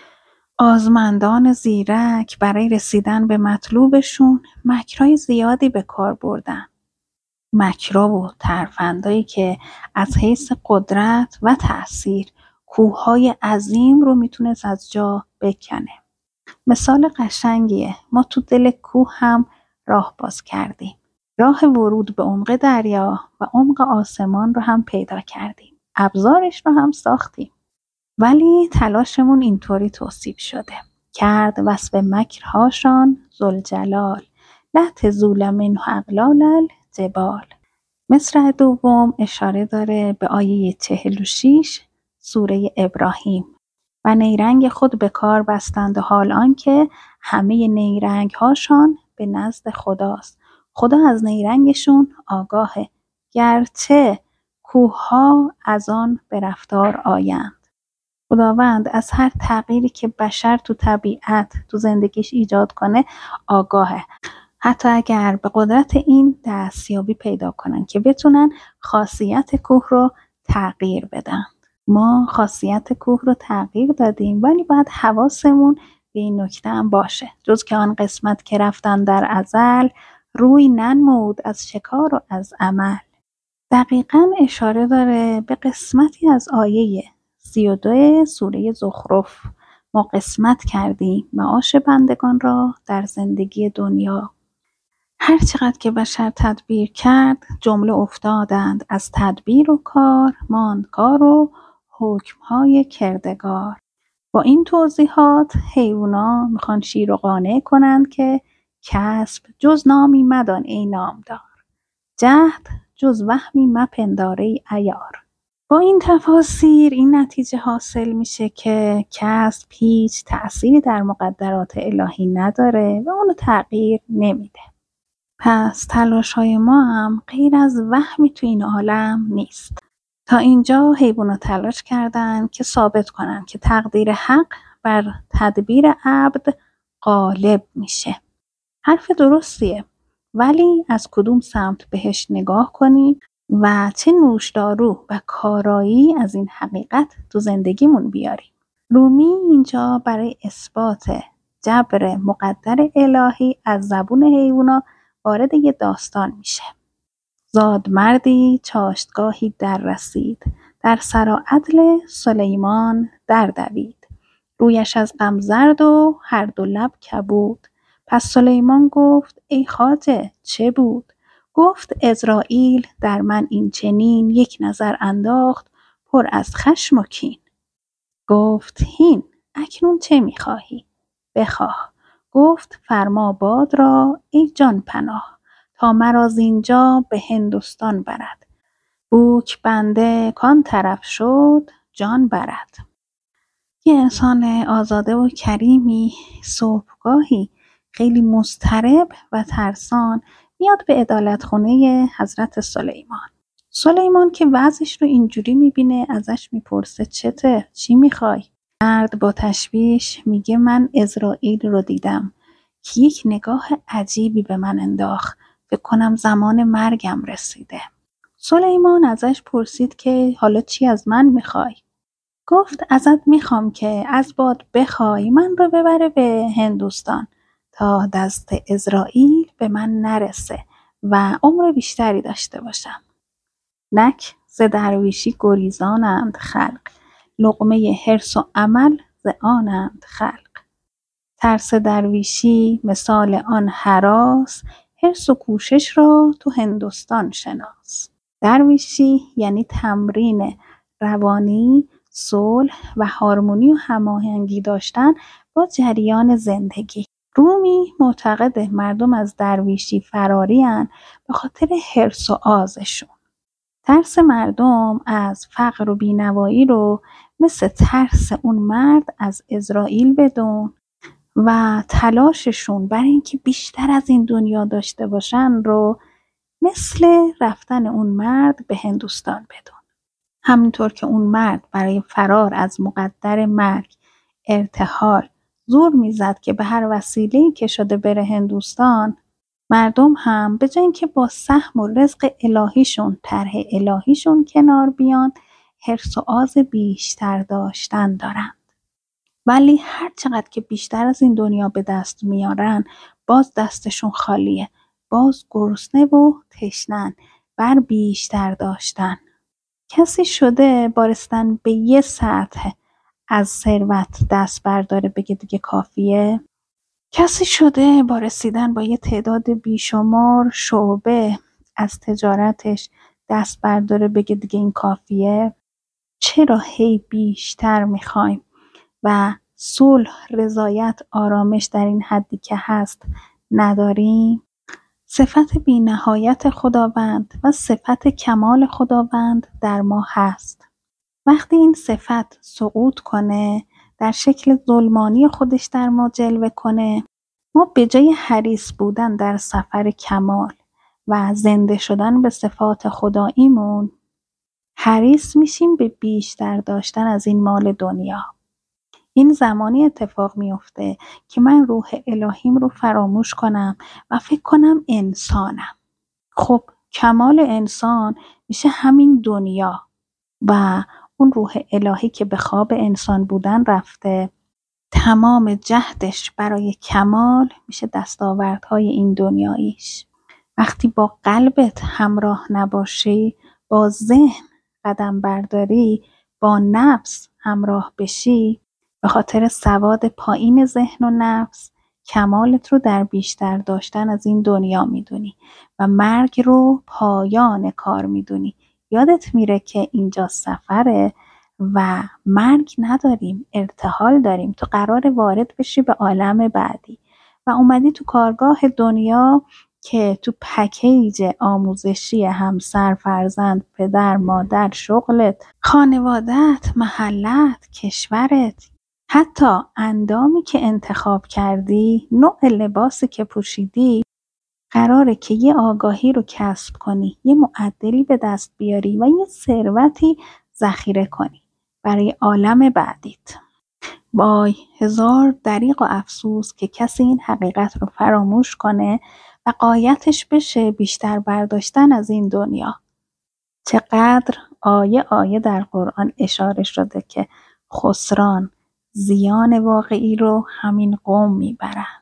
آزمندان زیرک برای رسیدن به مطلوبشون مکرای زیادی به کار بردن. مکرا و ترفندایی که از حیث قدرت و تأثیر کوههای عظیم رو میتونست از جا بکنه. مثال قشنگیه. ما تو دل کوه هم راه باز کردیم. راه ورود به عمق دریا و عمق آسمان رو هم پیدا کردیم. ابزارش رو هم ساختیم. ولی تلاشمون اینطوری توصیف شده. کرد وصف مکرهاشان ذوالجلال، لا تزول منه اقلال الجبال. مصرع دوم اشاره داره به آیه چهل و شش سوره ابراهیم. و نیرنگ خود به کار بستند و حال آنکه همه نیرنگ هاشان به نزد خداست. خدا از نیرنگشون آگاهه، گرچه کوه ها از آن به رفتار آیند. خداوند از هر تغییری که بشر تو طبیعت تو زندگیش ایجاد کنه آگاهه، حتی اگر به قدرت این دستیابی پیدا کنن که بتونن خاصیت کوه رو تغییر بدن. ما خاصیت کوه رو تغییر دادیم، ولی باید حواسمون به این نکته هم باشه، جز که آن قسمت که رفتن در ازل، روی ننمود از شکار و از عمل. دقیقاً اشاره داره به قسمتی از آیه سی و دو سوره زخرف. ما قسمت کردیم معاش بندگان را در زندگی دنیا. هر چقدر که بشر تدبیر کرد جمله افتادند از تدبیر و کار، ماند کار و حکمهای کردگار. با این توضیحات حیونا میخوان شیر رو قانع کنند که کسب جز نامی مدان ای نامدار، جهد جز وهمی مپندار ای عیار. با این تفاسیر این نتیجه حاصل میشه که کسب هیچ تأثیری در مقدرات الهی نداره و اونو تغییر نمیده. پس تلاش‌های ما هم غیر از وهمی تو این عالم نیست. تا اینجا حیوانات تلاش کردن که ثابت کنن که تقدیر حق بر تدبیر عبد غالب میشه. حرف درستیه، ولی از کدوم سمت بهش نگاه کنیم و چه نوشدارو و کارایی از این حقیقت تو زندگیمون بیاریم. رومی اینجا برای اثبات جبر مقدر الهی از زبون حیونا وارد یه داستان میشه. زاد مردی چاشتگاهی در رسید، در سرا عدل سلیمان در دوید. رویش از غم زرد و هر دو لب کبود. پس سلیمان گفت ای خواجه چه بود؟ گفت عزراییل در من این چنین یک نظر انداخت پر از خشم و کین. گفت هین اکنون چه میخواهی؟ بخواه. گفت فرما باد را ای جان پناه، تا مرا زینجا به هندوستان برد. بوک بنده کان طرف شد جان برد. یه انسان آزاده و کریمی صبحگاهی خیلی مضطرب و ترسان میاد به عدالتخونه حضرت سلیمان. سلیمان که وضعش رو اینجوری میبینه ازش میپرسه چته؟ چی میخوای؟ مرد با تشویش میگه من عزراییل رو دیدم که یک نگاه عجیبی به من انداخت، فکر کنم زمان مرگم رسیده. سلیمان ازش پرسید که حالا چی از من میخوای؟ گفت ازت میخوام که از باد بخوای من رو ببره به هندوستان تا دست عزراییل به من نرسه و عمر بیشتری داشته باشم. نک ز درویشی گریزانند خلق، لقمه حرص و عمل ز آنند خلق. ترس درویشی مثال آن هراس، حرص و کوشش را تو هندوستان شناس. درویشی یعنی تمرین روانی، صلح و هارمونی و هماهنگی داشتن با جریان زندگی. رومی معتقد مردم از درویشی فراری هن به خاطر حرص و آزشون. ترس مردم از فقر و بینوایی رو مثل ترس اون مرد از عزراییل بدون و تلاششون برای اینکه بیشتر از این دنیا داشته باشن رو مثل رفتن اون مرد به هندوستان بدون. همینطور که اون مرد برای فرار از مقدر مرگ ارتحال زور میزد که به هر وسیله‌ای که شده بره هندوستان، مردم هم به جای اینکه با سهم و رزق الهیشون طرح الهیشون کنار بیان، حرص و آز بیشتر داشتن دارن. ولی هر چقدر که بیشتر از این دنیا به دست میارن باز دستشون خالیه، باز گرسنه و تشنن بر بیشتر داشتن. کسی شده بارستن به یه سطح از ثروت دست برداره بگه دیگه کافیه؟ کسی شده با رسیدن با یه تعداد بیشمار شعبه از تجارتش دست برداره بگه دیگه این کافیه؟ چرا هی بیشتر میخوایم و صلح، رضایت، آرامش در این حدی که هست نداریم؟ صفت بی نهایت خداوند و صفت کمال خداوند در ما هست. وقتی این صفت سقوط کنه، در شکل ظلمانی خودش در ما جلوه کنه، ما به جای حریص بودن در سفر کمال و زنده شدن به صفات خداییمون، حریص میشیم به بیشتر داشتن از این مال دنیا. این زمانی اتفاق میفته که من روح الهیم رو فراموش کنم و فکر کنم انسانم. خب کمال انسان میشه همین دنیا و اون روح الهی که به خواب انسان بودن رفته، تمام جهدش برای کمال میشه دستاوردهای این دنیاییش. وقتی با قلبت همراه نباشی، با ذهن قدم برداری، با نفس همراه بشی، به خاطر سواد پایین ذهن و نفس کمالت رو در بیشتر داشتن از این دنیا میدونی و مرگ رو پایان کار میدونی. یادت میره که اینجا سفره و مرگ نداریم، ارتحال داریم. تو قرار وارد بشی به عالم بعدی و اومدی تو کارگاه دنیا که تو پکیج آموزشی همسر، فرزند، پدر، مادر، شغلت، خانوادت، محلت، کشورت، حتی اندامی که انتخاب کردی، نوع لباسی که پوشیدی، قراره که یه آگاهی رو کسب کنی، یه معدلی به دست بیاری و یه ثروتی ذخیره کنی برای عالم بعدیت. وای، هزار دریغ و افسوس که کسی این حقیقت رو فراموش کنه و غایتش بشه بیشتر برداشتن از این دنیا. چقدر آیه آیه در قرآن اشاره شده که خسران، زیان واقعی رو همین قوم میبرن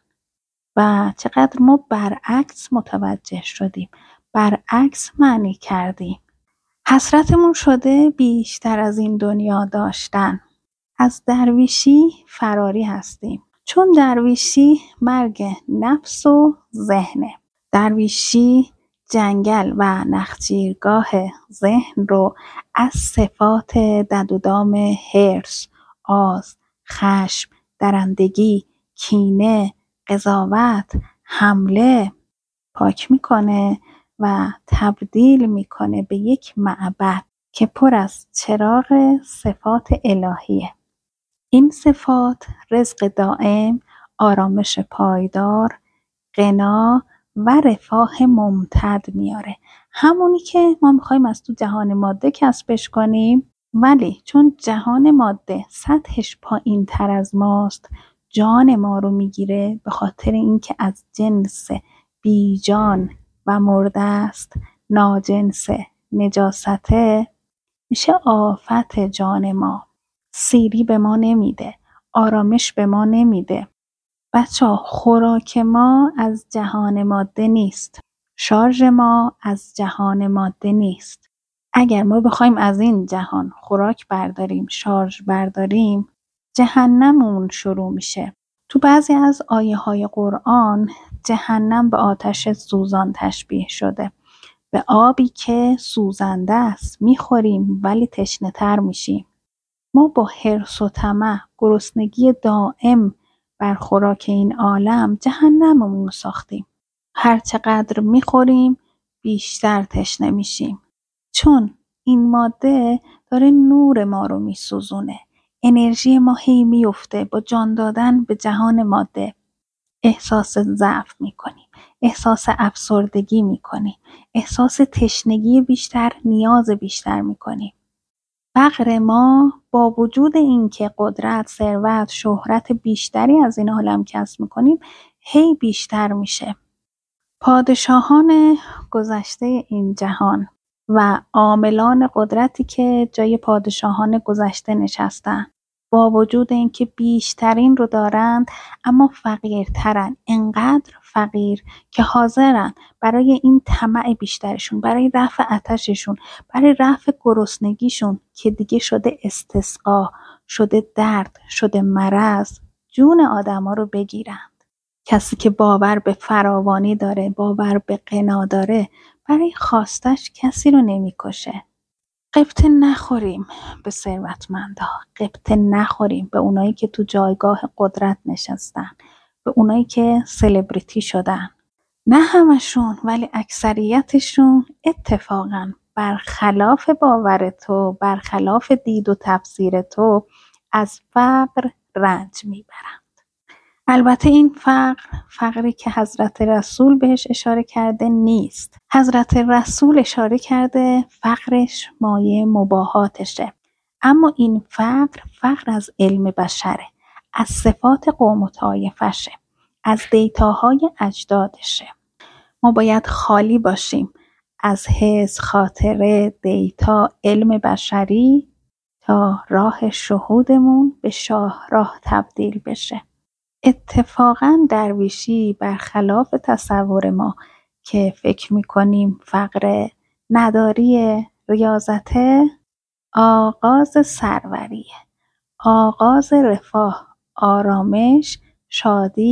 و چقدر ما برعکس متوجه شدیم، برعکس معنی کردیم. حسرتمون شده بیشتر از این دنیا داشتن. از درویشی فراری هستیم، چون درویشی مرگ نفس و ذهنه. درویشی جنگل و نخجیرگاه ذهن رو از صفات دد و دام حرص، آز، خشم، درندگی، کینه، قضاوت، حمله پاک میکنه و تبدیل میکنه به یک معبد که پر از چراغ صفات الهیه. این صفات رزق دائم، آرامش پایدار، غنا و رفاه ممتد میاره. همونی که ما میخوایم از تو جهان ماده کسبش کنیم، ولی چون جهان ماده سطحش پایین تر از ماست، جان ما رو میگیره به خاطر اینکه از جنس بیجان و مرده است، ناجنس نجاسته، میشه آفت جان ما. سیری به ما نمیده، آرامش به ما نمیده. بچه خوراک ما از جهان ماده نیست، شارژ ما از جهان ماده نیست. اگر ما بخوایم از این جهان خوراک برداریم، شارژ برداریم، جهنممون شروع میشه. تو بعضی از آیه های قرآن جهنم به آتش سوزان تشبیه شده، به آبی که سوزنده است، میخوریم ولی تشنه تر میشیم. ما با حرص و طمع، گرسنگی دائم بر خوراک این عالم جهنممون رو ساختیم. هر چقدر میخوریم بیشتر تشنه میشیم، چون این ماده داره نور ما رو میسوزونه. انرژی ما هی میفته با جان دادن به جهان ماده. احساس ضعف میکنیم، احساس افسردگی میکنیم، احساس تشنگی بیشتر، نیاز بیشتر میکنیم. فقر ما با وجود اینکه قدرت، ثروت، شهرت بیشتری از این عالم کسب میکنیم، هی بیشتر میشه. پادشاهان گذشته این جهان و عاملان قدرتی که جای پادشاهان گذشته نشستن، با وجود اینکه بیشترین رو دارند اما فقیرترن. انقدر فقیر که حاضرن برای این طمع بیشترشون، برای رفع آتششون، برای رفع گرسنگیشون که دیگه شده استسقا، شده درد، شده مرض، جون آدما رو بگیرن. کسی که باور به فراوانی داره، باور به غنا داره، برای خواستش کسی رو نمیکشه. غبطه نخوریم به ثروتمندا، غبطه نخوریم به اونایی که تو جایگاه قدرت نشستن، به اونایی که سلبریتی شدن. نه همشون، ولی اکثریتشون اتفاقا برخلاف باور تو، برخلاف دید و تفسیر تو، از فقر رنج میبرن. البته این فقر، فقری که حضرت رسول بهش اشاره کرده نیست. حضرت رسول اشاره کرده فقرش مایه مباهاتشه، اما این فقر، فقر از علم بشره، از صفات قوم و طایفشه، از دیتاهای اجدادشه. ما باید خالی باشیم از حس، خاطره، دیتا، علم بشری تا راه شهودمون به شاهراه تبدیل بشه. اتفاقا درویشی برخلاف تصور ما که فکر میکنیم فقر، نداری، ریاضته، آغاز سروریه، آغاز رفاه، آرامش، شادی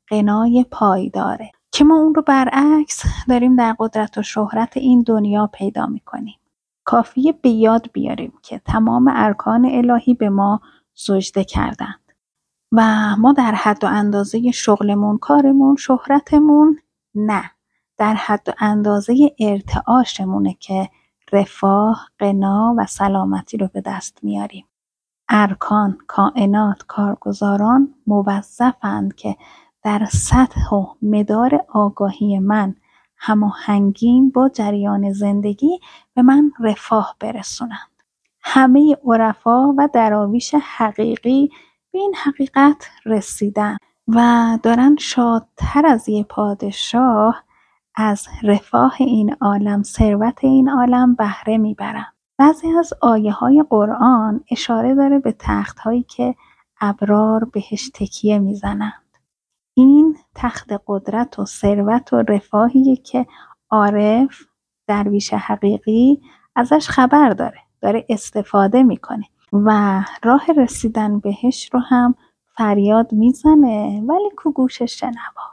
غنای پایداره که ما اون رو برعکس داریم در قدرت و شهرت این دنیا پیدا میکنیم. کافیه به یاد بیاریم که تمام ارکان الهی به ما سجده کردند و ما در حد و اندازه شغلمون، کارمون، شهرتمون نه، در حد و اندازه ارتعاشمونه که رفاه، غنا و سلامتی رو به دست میاریم. ارکان، کائنات، کارگزاران موظفند که در سطح و مدار آگاهی من هماهنگیم با جریان زندگی به من رفاه برسونند. همه عرفا و دراویش حقیقی به این حقیقت رسیدن و دارن شادتر از یه پادشاه از رفاه این عالم، ثروت این عالم بهره میبرن. بعضی از آیه های قرآن اشاره داره به تخت هایی که ابرار بهش تکیه میزنند. این تخت قدرت و ثروت و رفاهیه که عارف، درویش حقیقی ازش خبر داره، داره استفاده میکنه و راه رسیدن بهش رو هم فریاد میزنه، ولی کو گوش شنوا.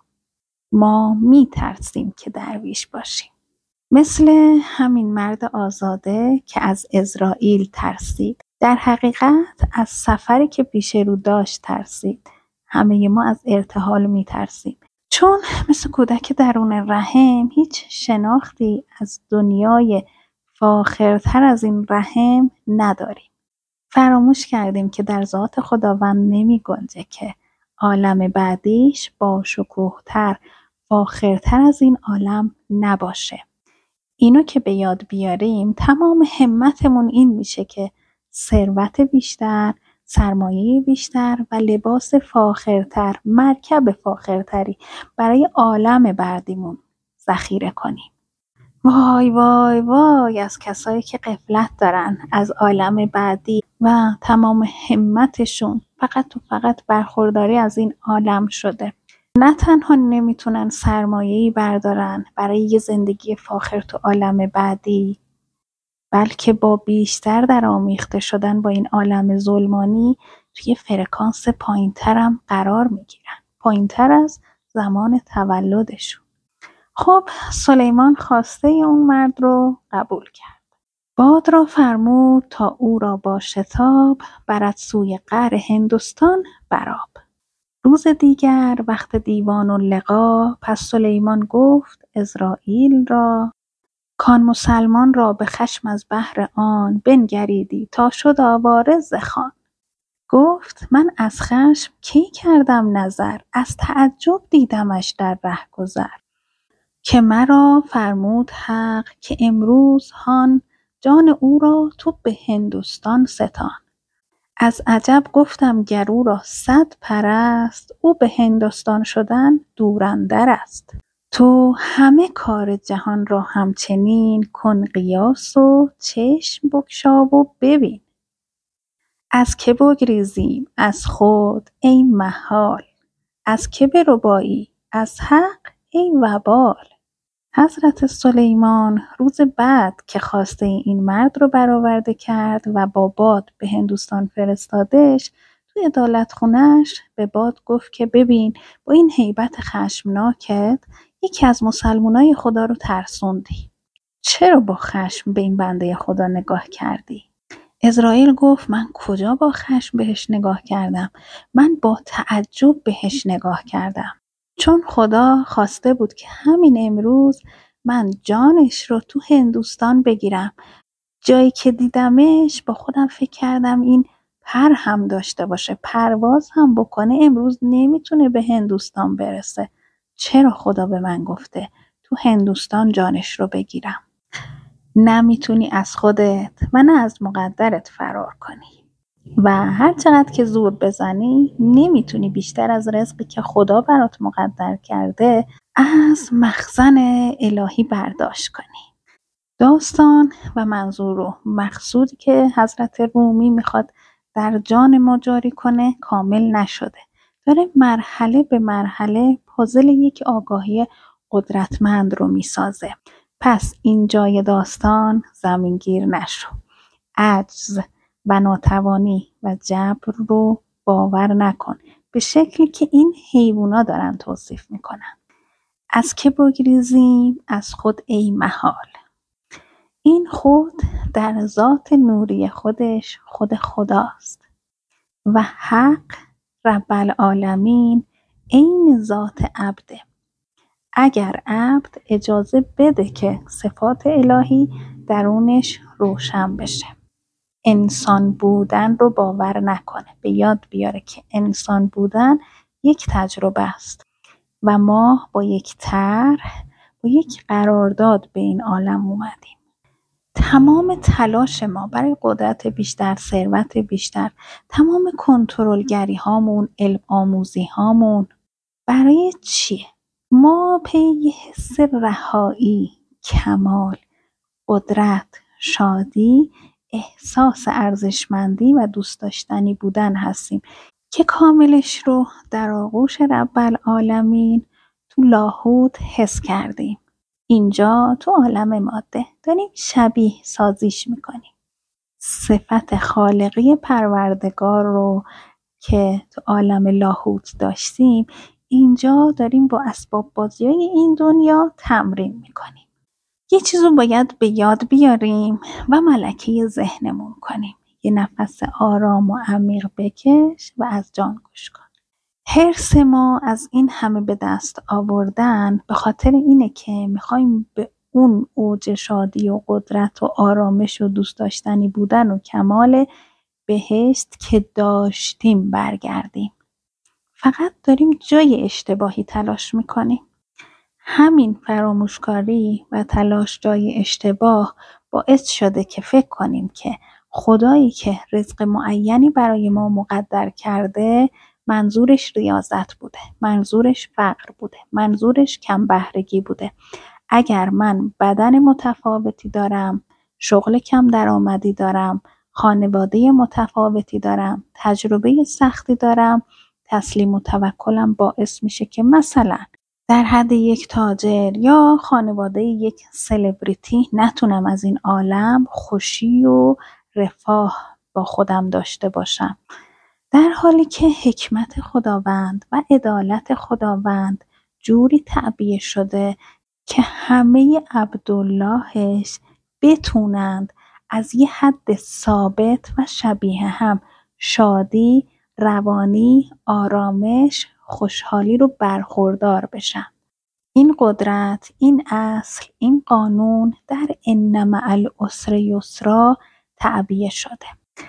ما میترسیم که درویش باشیم. مثل همین مرد آزاده که از عزرائیل ترسید. در حقیقت از سفری که پیش رو داشت ترسید. همه ما از ارتحال می ترسیم. چون مثل کودک درون رحم هیچ شناختی از دنیای فاخرتر از این رحم نداریم. فراموش کردیم که در ذات خداوند نمی گنجه که عالم بعدیش با شکوهتر، فاخرتر از این عالم نباشه. اینو که به یاد بیاریم تمام همتمون این میشه که ثروت بیشتر، سرمایه بیشتر و لباس فاخرتر، مرکب فاخرتری برای عالم بعدیمون ذخیره کنیم. وای وای وای از کسایی که غفلت دارن از عالم بعدی و تمام همتشون فقط و فقط برخورداری از این عالم شده. نه تنها نمیتونن سرمایه‌ای بردارن برای یه زندگی فاخر تو عالم بعدی، بلکه با بیشتر در آمیخته شدن با این عالم ظلمانی توی فرکانس پایین‌تر هم قرار میگیرن، پایین‌تر از زمان تولدشون. خب سلیمان خواسته اون مرد رو قبول کرد. باد را فرمود تا او را با شتاب برد سوی قعر هندوستان برآب. روز دیگر وقت دیوان و لقا پس سلیمان گفت عزرائیل را کان مسلمان را به خشم از بهر آن بنگریدی تا شد آواره ز خوان. گفت من از خشم کی کردم نظر از تعجب دیدمش در رهگذر. که مرا فرمود حق که امروز هان جان او را تو به هندوستان ستان. از عجب گفتم گر او را صد پرست او به هندوستان شدن دور اندر است. تو همه کار جهان را همچنین کن قیاس و چشم بگشا و ببین. از که بگریزیم از خود ای محال از که بربایی از حق ای وبال. حضرت سلیمان روز بعد که خواسته این مرد رو برآورده کرد و با باد به هندوستان فرستادش، توی عدالت خونش به باد گفت که ببین با این هیبت خشمناکت یکی از مسلمانای خدا رو ترسوندی. چرا با خشم به این بنده خدا نگاه کردی؟ عزرائیل گفت من کجا با خشم بهش نگاه کردم؟ من با تعجب بهش نگاه کردم. چون خدا خواسته بود که همین امروز من جانش رو تو هندوستان بگیرم. جایی که دیدمش با خودم فکر کردم این پر هم داشته باشه، پرواز هم بکنه، امروز نمیتونه به هندوستان برسه. چرا خدا به من گفته تو هندوستان جانش رو بگیرم؟ نمیتونی از خودت و نه از مقدرت فرار کنی و هر چقدر که زور بزنی نمیتونی بیشتر از رزقی که خدا برات مقدر کرده از مخزن الهی برداشت کنی. داستان و منظور و مقصودی که حضرت رومی میخواد در جان ما جاری کنه کامل نشده. داره مرحله به مرحله پازل یک آگاهی قدرتمند رو میسازه. پس این جای داستان زمینگیر نشو. عجز و ناتوانی و جبر رو باور نکن. به شکلی که این حیوونا دارن توصیف میکنن. از که بگریزیم؟ از خود ای محال. این خود در ذات نوری خودش خود خداست و حق رب العالمین عین ذات عبده. اگر عبد اجازه بده که صفات الهی درونش روشن بشه، انسان بودن رو باور نکنه، به یاد بیاره که انسان بودن یک تجربه است و ما با یک طرح، با یک قرارداد به این عالم اومدیم. تمام تلاش ما برای قدرت بیشتر، ثروت بیشتر، تمام کنترلگری هامون، علم آموزی هامون برای چیه؟ ما پی حس رهایی، کمال، قدرت، شادی، احساس ارزشمندی و دوست داشتنی بودن هستیم که کاملش رو در آغوش رب العالمین تو لاهوت حس کردیم. اینجا تو عالم ماده داریم شبیه سازیش میکنیم. صفت خالقی پروردگار رو که تو عالم لاهوت داشتیم، اینجا داریم با اسباب بازیای این دنیا تمرین میکنیم. یه چیزو باید به یاد بیاریم و ملکه ذهنمون کنیم. یه نفس آرام و عمیق بکش و از جان گوش کن. حرص ما از این همه به دست آوردن به خاطر اینه که میخوایم به اون اوج شادی و قدرت و آرامش و دوست داشتنی بودن و کمال بهشت که داشتیم برگردیم. فقط داریم جای اشتباهی تلاش میکنیم. همین فراموشکاری و تلاش جای اشتباه باعث شده که فکر کنیم که خدایی که رزق معینی برای ما مقدر کرده منظورش ریاضت بوده، منظورش فقر بوده، منظورش کم بهرگی بوده. اگر من بدن متفاوتی دارم، شغل کم درآمدی دارم، خانواده متفاوتی دارم، تجربه سختی دارم، تسلیم و توکلم باعث میشه که مثلا در حد یک تاجر یا خانواده یک سلبریتی نتونم از این عالم خوشی و رفاه با خودم داشته باشم، در حالی که حکمت خداوند و عدالت خداوند جوری تعبیه شده که همه عبداللهش بتونند از یه حد ثابت و شبیه هم شادی، روانی، آرامش، خوشحالی رو برخوردار بشن. این قدرت، این اصل، این قانون در ان مع العسر یسرا تعبیه شده.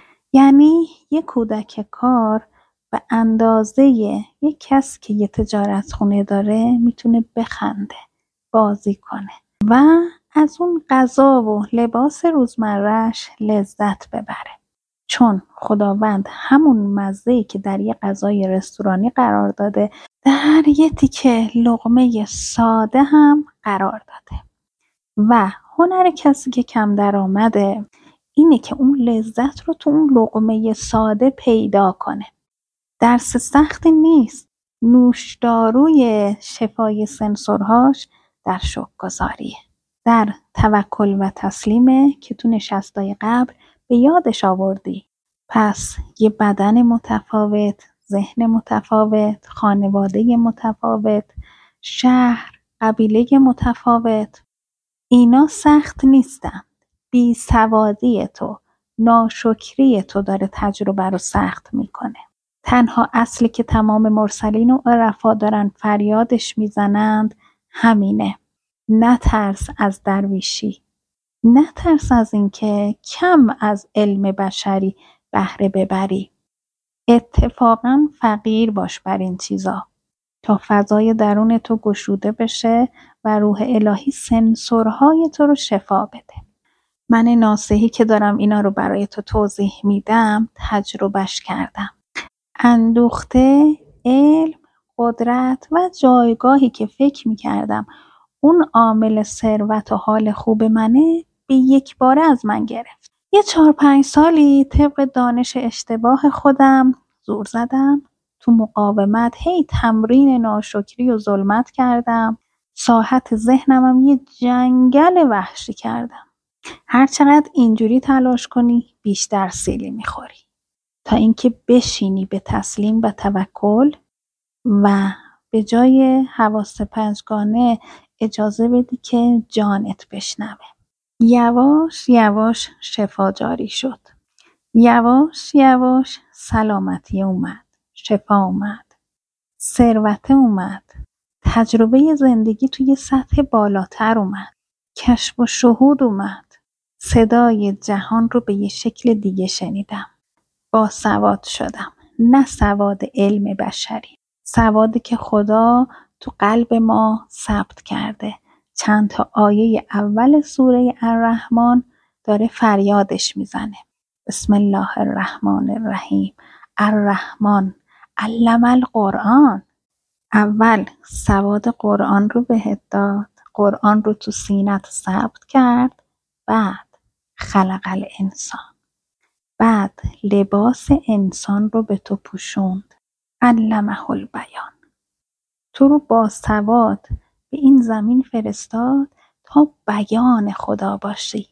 یعنی یک کودک کار به اندازه یک کس که یه تجارت خونه داره میتونه بخنده، بازی کنه و از اون غذا و لباس روزمره‌اش لذت ببره. چون خداوند همون مزه‌ای که در یه غذای رستورانی قرار داده، در یه تیکه لقمه ساده هم قرار داده. و هنر کسی که کم درآمده اینه که اون لذت رو تو اون لقمه ساده پیدا کنه. درس سختی نیست. نوشداروی شفای سنسورهاش در شکرگزاریه، در توکل و تسلیمه که تو نشستای قبل به یادش آوردی. پس یه بدن متفاوت، ذهن متفاوت، خانواده متفاوت، شهر، قبیله متفاوت، اینا سخت نیستن. بی سوادی تو، ناشکری تو داره تجربه رو سخت میکنه. تنها اصلی که تمام مرسلین و عرفا دارن فریادش میزنند همینه: نترس از درویشی، نترس از اینکه کم از علم بشری بهره ببری. اتفاقا فقیر باش بر این چیزا تا فضای درون تو گشوده بشه و روح الهی سنسورهای تو رو شفا بده. من ناصحی که دارم اینا رو برای تو توضیح میدم تجربهش کردم. اندوخته، علم، قدرت و جایگاهی که فکر میکردم اون عامل ثروت و حال خوب منه به یک باره از من گرفت. یه چهار پنج سالی طبق دانش اشتباه خودم زور زدم، تو مقاومت هی تمرین ناشکری و ظلمت کردم، ساحت ذهنمم یه جنگل وحشی کردم. هر چقدر اینجوری تلاش کنی بیشتر سیلی میخوری. تا اینکه بشینی به تسلیم و توکل و به جای حواس پنجگانه اجازه بدی که جانت بشنوه. یواش یواش شفا جاری شد. یواش یواش سلامتی اومد. شفا اومد. ثروت اومد. تجربه زندگی توی سطح بالاتر اومد. کشف و شهود اومد. صدای جهان رو به یه شکل دیگه شنیدم. باسواد شدم. نه سواد علم بشری. سوادی که خدا تو قلب ما ثبت کرده. چند تا آیه اول سوره الرحمن داره فریادش میزنه. بسم الله الرحمن الرحیم. الرحمن علم القرآن. اول سواد قرآن رو بهت داد. قرآن رو تو سینت ثبت کرد. بعد خلق الانسان. بعد لباس انسان رو به تو پوشوند. علمه البیان. تو رو با سواد به این زمین فرستاد تا بیان خدا باشی.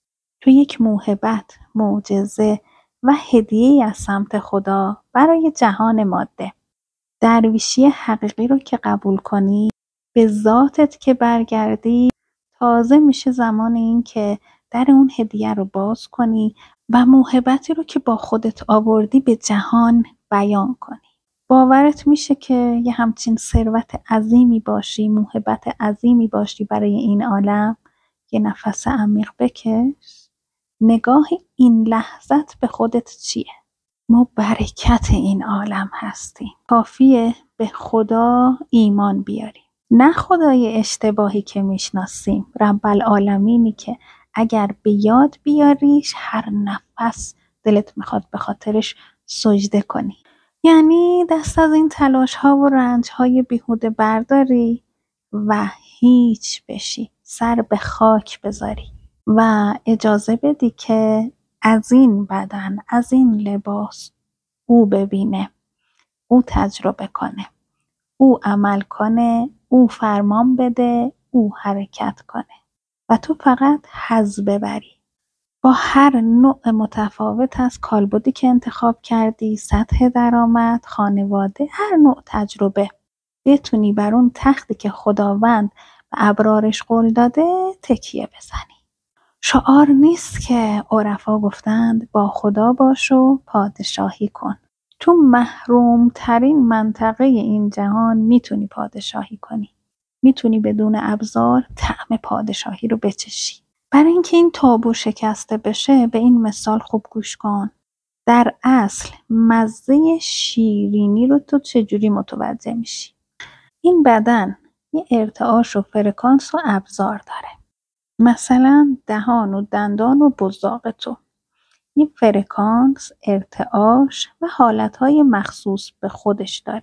تو یک موهبت، معجزه و هدیه از سمت خدا برای جهان ماده. درویشی حقیقی رو که قبول کنی، به ذاتت که برگردی، تازه میشه زمان این که در اون هدیه رو باز کنی و موهبتی رو که با خودت آوردی به جهان بیان کنی. باورت میشه که یه همچین ثروت عظیمی باشی، موهبت عظیمی باشی برای این عالم؟ یه نفس عمیق بکش. نگاه این لحظت به خودت چیه؟ ما برکت این عالم هستیم. کافیه به خدا ایمان بیاریم. نه خدای اشتباهی که میشناسیم، رب العالمینی که اگر به یاد بیاریش هر نفس دلت میخواد به خاطرش سجده کنی. یعنی دست از این تلاش ها و رنج های بیهوده برداری و هیچ بشی، سر به خاک بذاری و اجازه بدی که از این بدن، از این لباس او ببینه، او تجربه کنه، او عمل کنه، او فرمان بده، او حرکت کنه و تو فقط حظ ببری. با هر نوع متفاوت از کالبدی که انتخاب کردی، سطح درآمد، خانواده، هر نوع تجربه، بتونی بر اون تختی که خداوند و ابرارش قول داده تکیه بزنی. شعار نیست که عرفا گفتند با خدا باش و پادشاهی کن. تو محروم ترین منطقه این جهان میتونی پادشاهی کنی. میتونی بدون ابزار طعم پادشاهی رو بچشی. برای اینکه این تابو شکسته بشه به این مثال خوب گوش کن. در اصل مزه شیرینی رو تو چجوری متوجه میشی؟ این بدن یه ارتعاش و فرکانس و ابزار داره. مثلا دهان و دندان و بزاق تو یه فرکانس، ارتعاش و حالتهای مخصوص به خودش داره.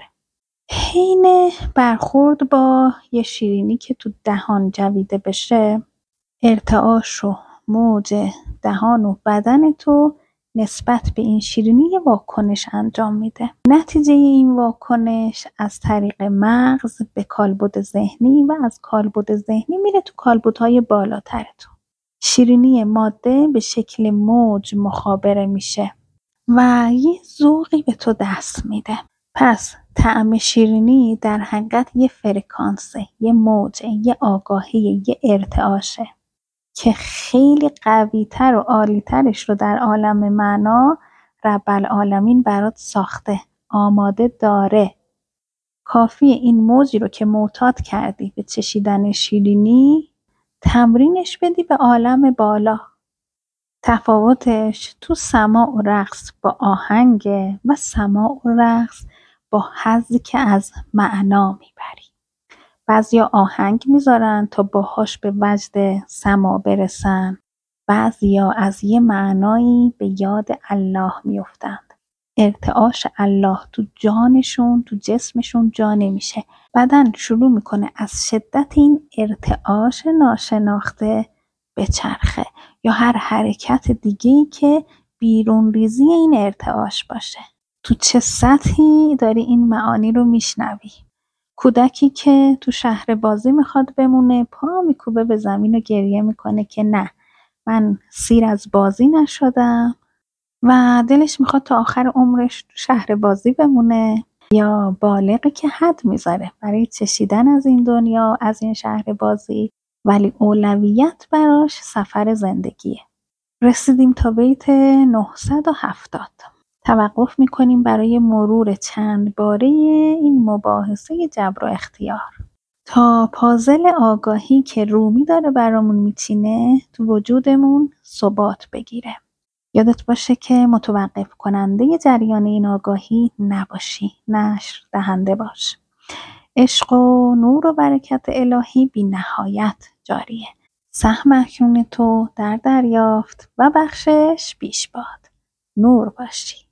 حین برخورد با یه شیرینی که تو دهان جویده بشه، ارتعاش و موج دهان و بدن تو نسبت به این شیرینی یه واکنش انجام میده. نتیجه این واکنش از طریق مغز به کالبد ذهنی و از کالبد ذهنی میره تو کالبدهای بالاتر تو. شیرینی ماده به شکل موج مخابره میشه و یه ذوقی به تو دست میده. پس طعم شیرینی در حقیقت یه فرکانسه، یه موجه، یه آگاهی، یه ارتعاشه که خیلی قوی‌تر و عالی‌ترش رو در عالم معنا رب العالمین برات ساخته، آماده داره. کافیه این موجی رو که معتاد کردی به چشیدن شیرینی تمرینش بدی به عالم بالا. تفاوتش تو سماع و رقص با آهنگ و سماع و رقص با حظی که از معنا میبری. بعضیا آهنگ میذارن تا باهاش به وجد سماع برسن. بعضیا از یه معنایی به یاد الله میفتند. ارتعاش الله تو جانشون، تو جسمشون جا نمیشه. بدن شروع میکنه از شدت این ارتعاش ناشناخته بچرخه یا هر حرکت دیگه‌ای که بیرون ریزی این ارتعاش باشه. تو چه سطحی داری این معانی رو میشنوی؟ کودکی که تو شهر بازی میخواد بمونه پا میکوبه به زمین و گریه میکنه که نه، من سیر از بازی نشدم، و دلش میخواد تا آخر عمرش تو شهر بازی بمونه، یا بالغی که حد میذاره برای چشیدن از این دنیا، از این شهر بازی، ولی اولویت براش سفر زندگیه. رسیدیم تا بیت نهصد و هفتاد. توقف میکنیم برای مرور چند باره این مباحثه جبر و اختیار تا پازل آگاهی که رومی داره برامون میچینه تو وجودمون ثبات بگیره. یادت باشه که متوقف کننده جریان این آگاهی نباشی، نشر دهنده باش. عشق و نور و برکت الهی بی نهایت جاریه. سهم اکنون تو در دریافت و بخشش بیش باد. نور باشی.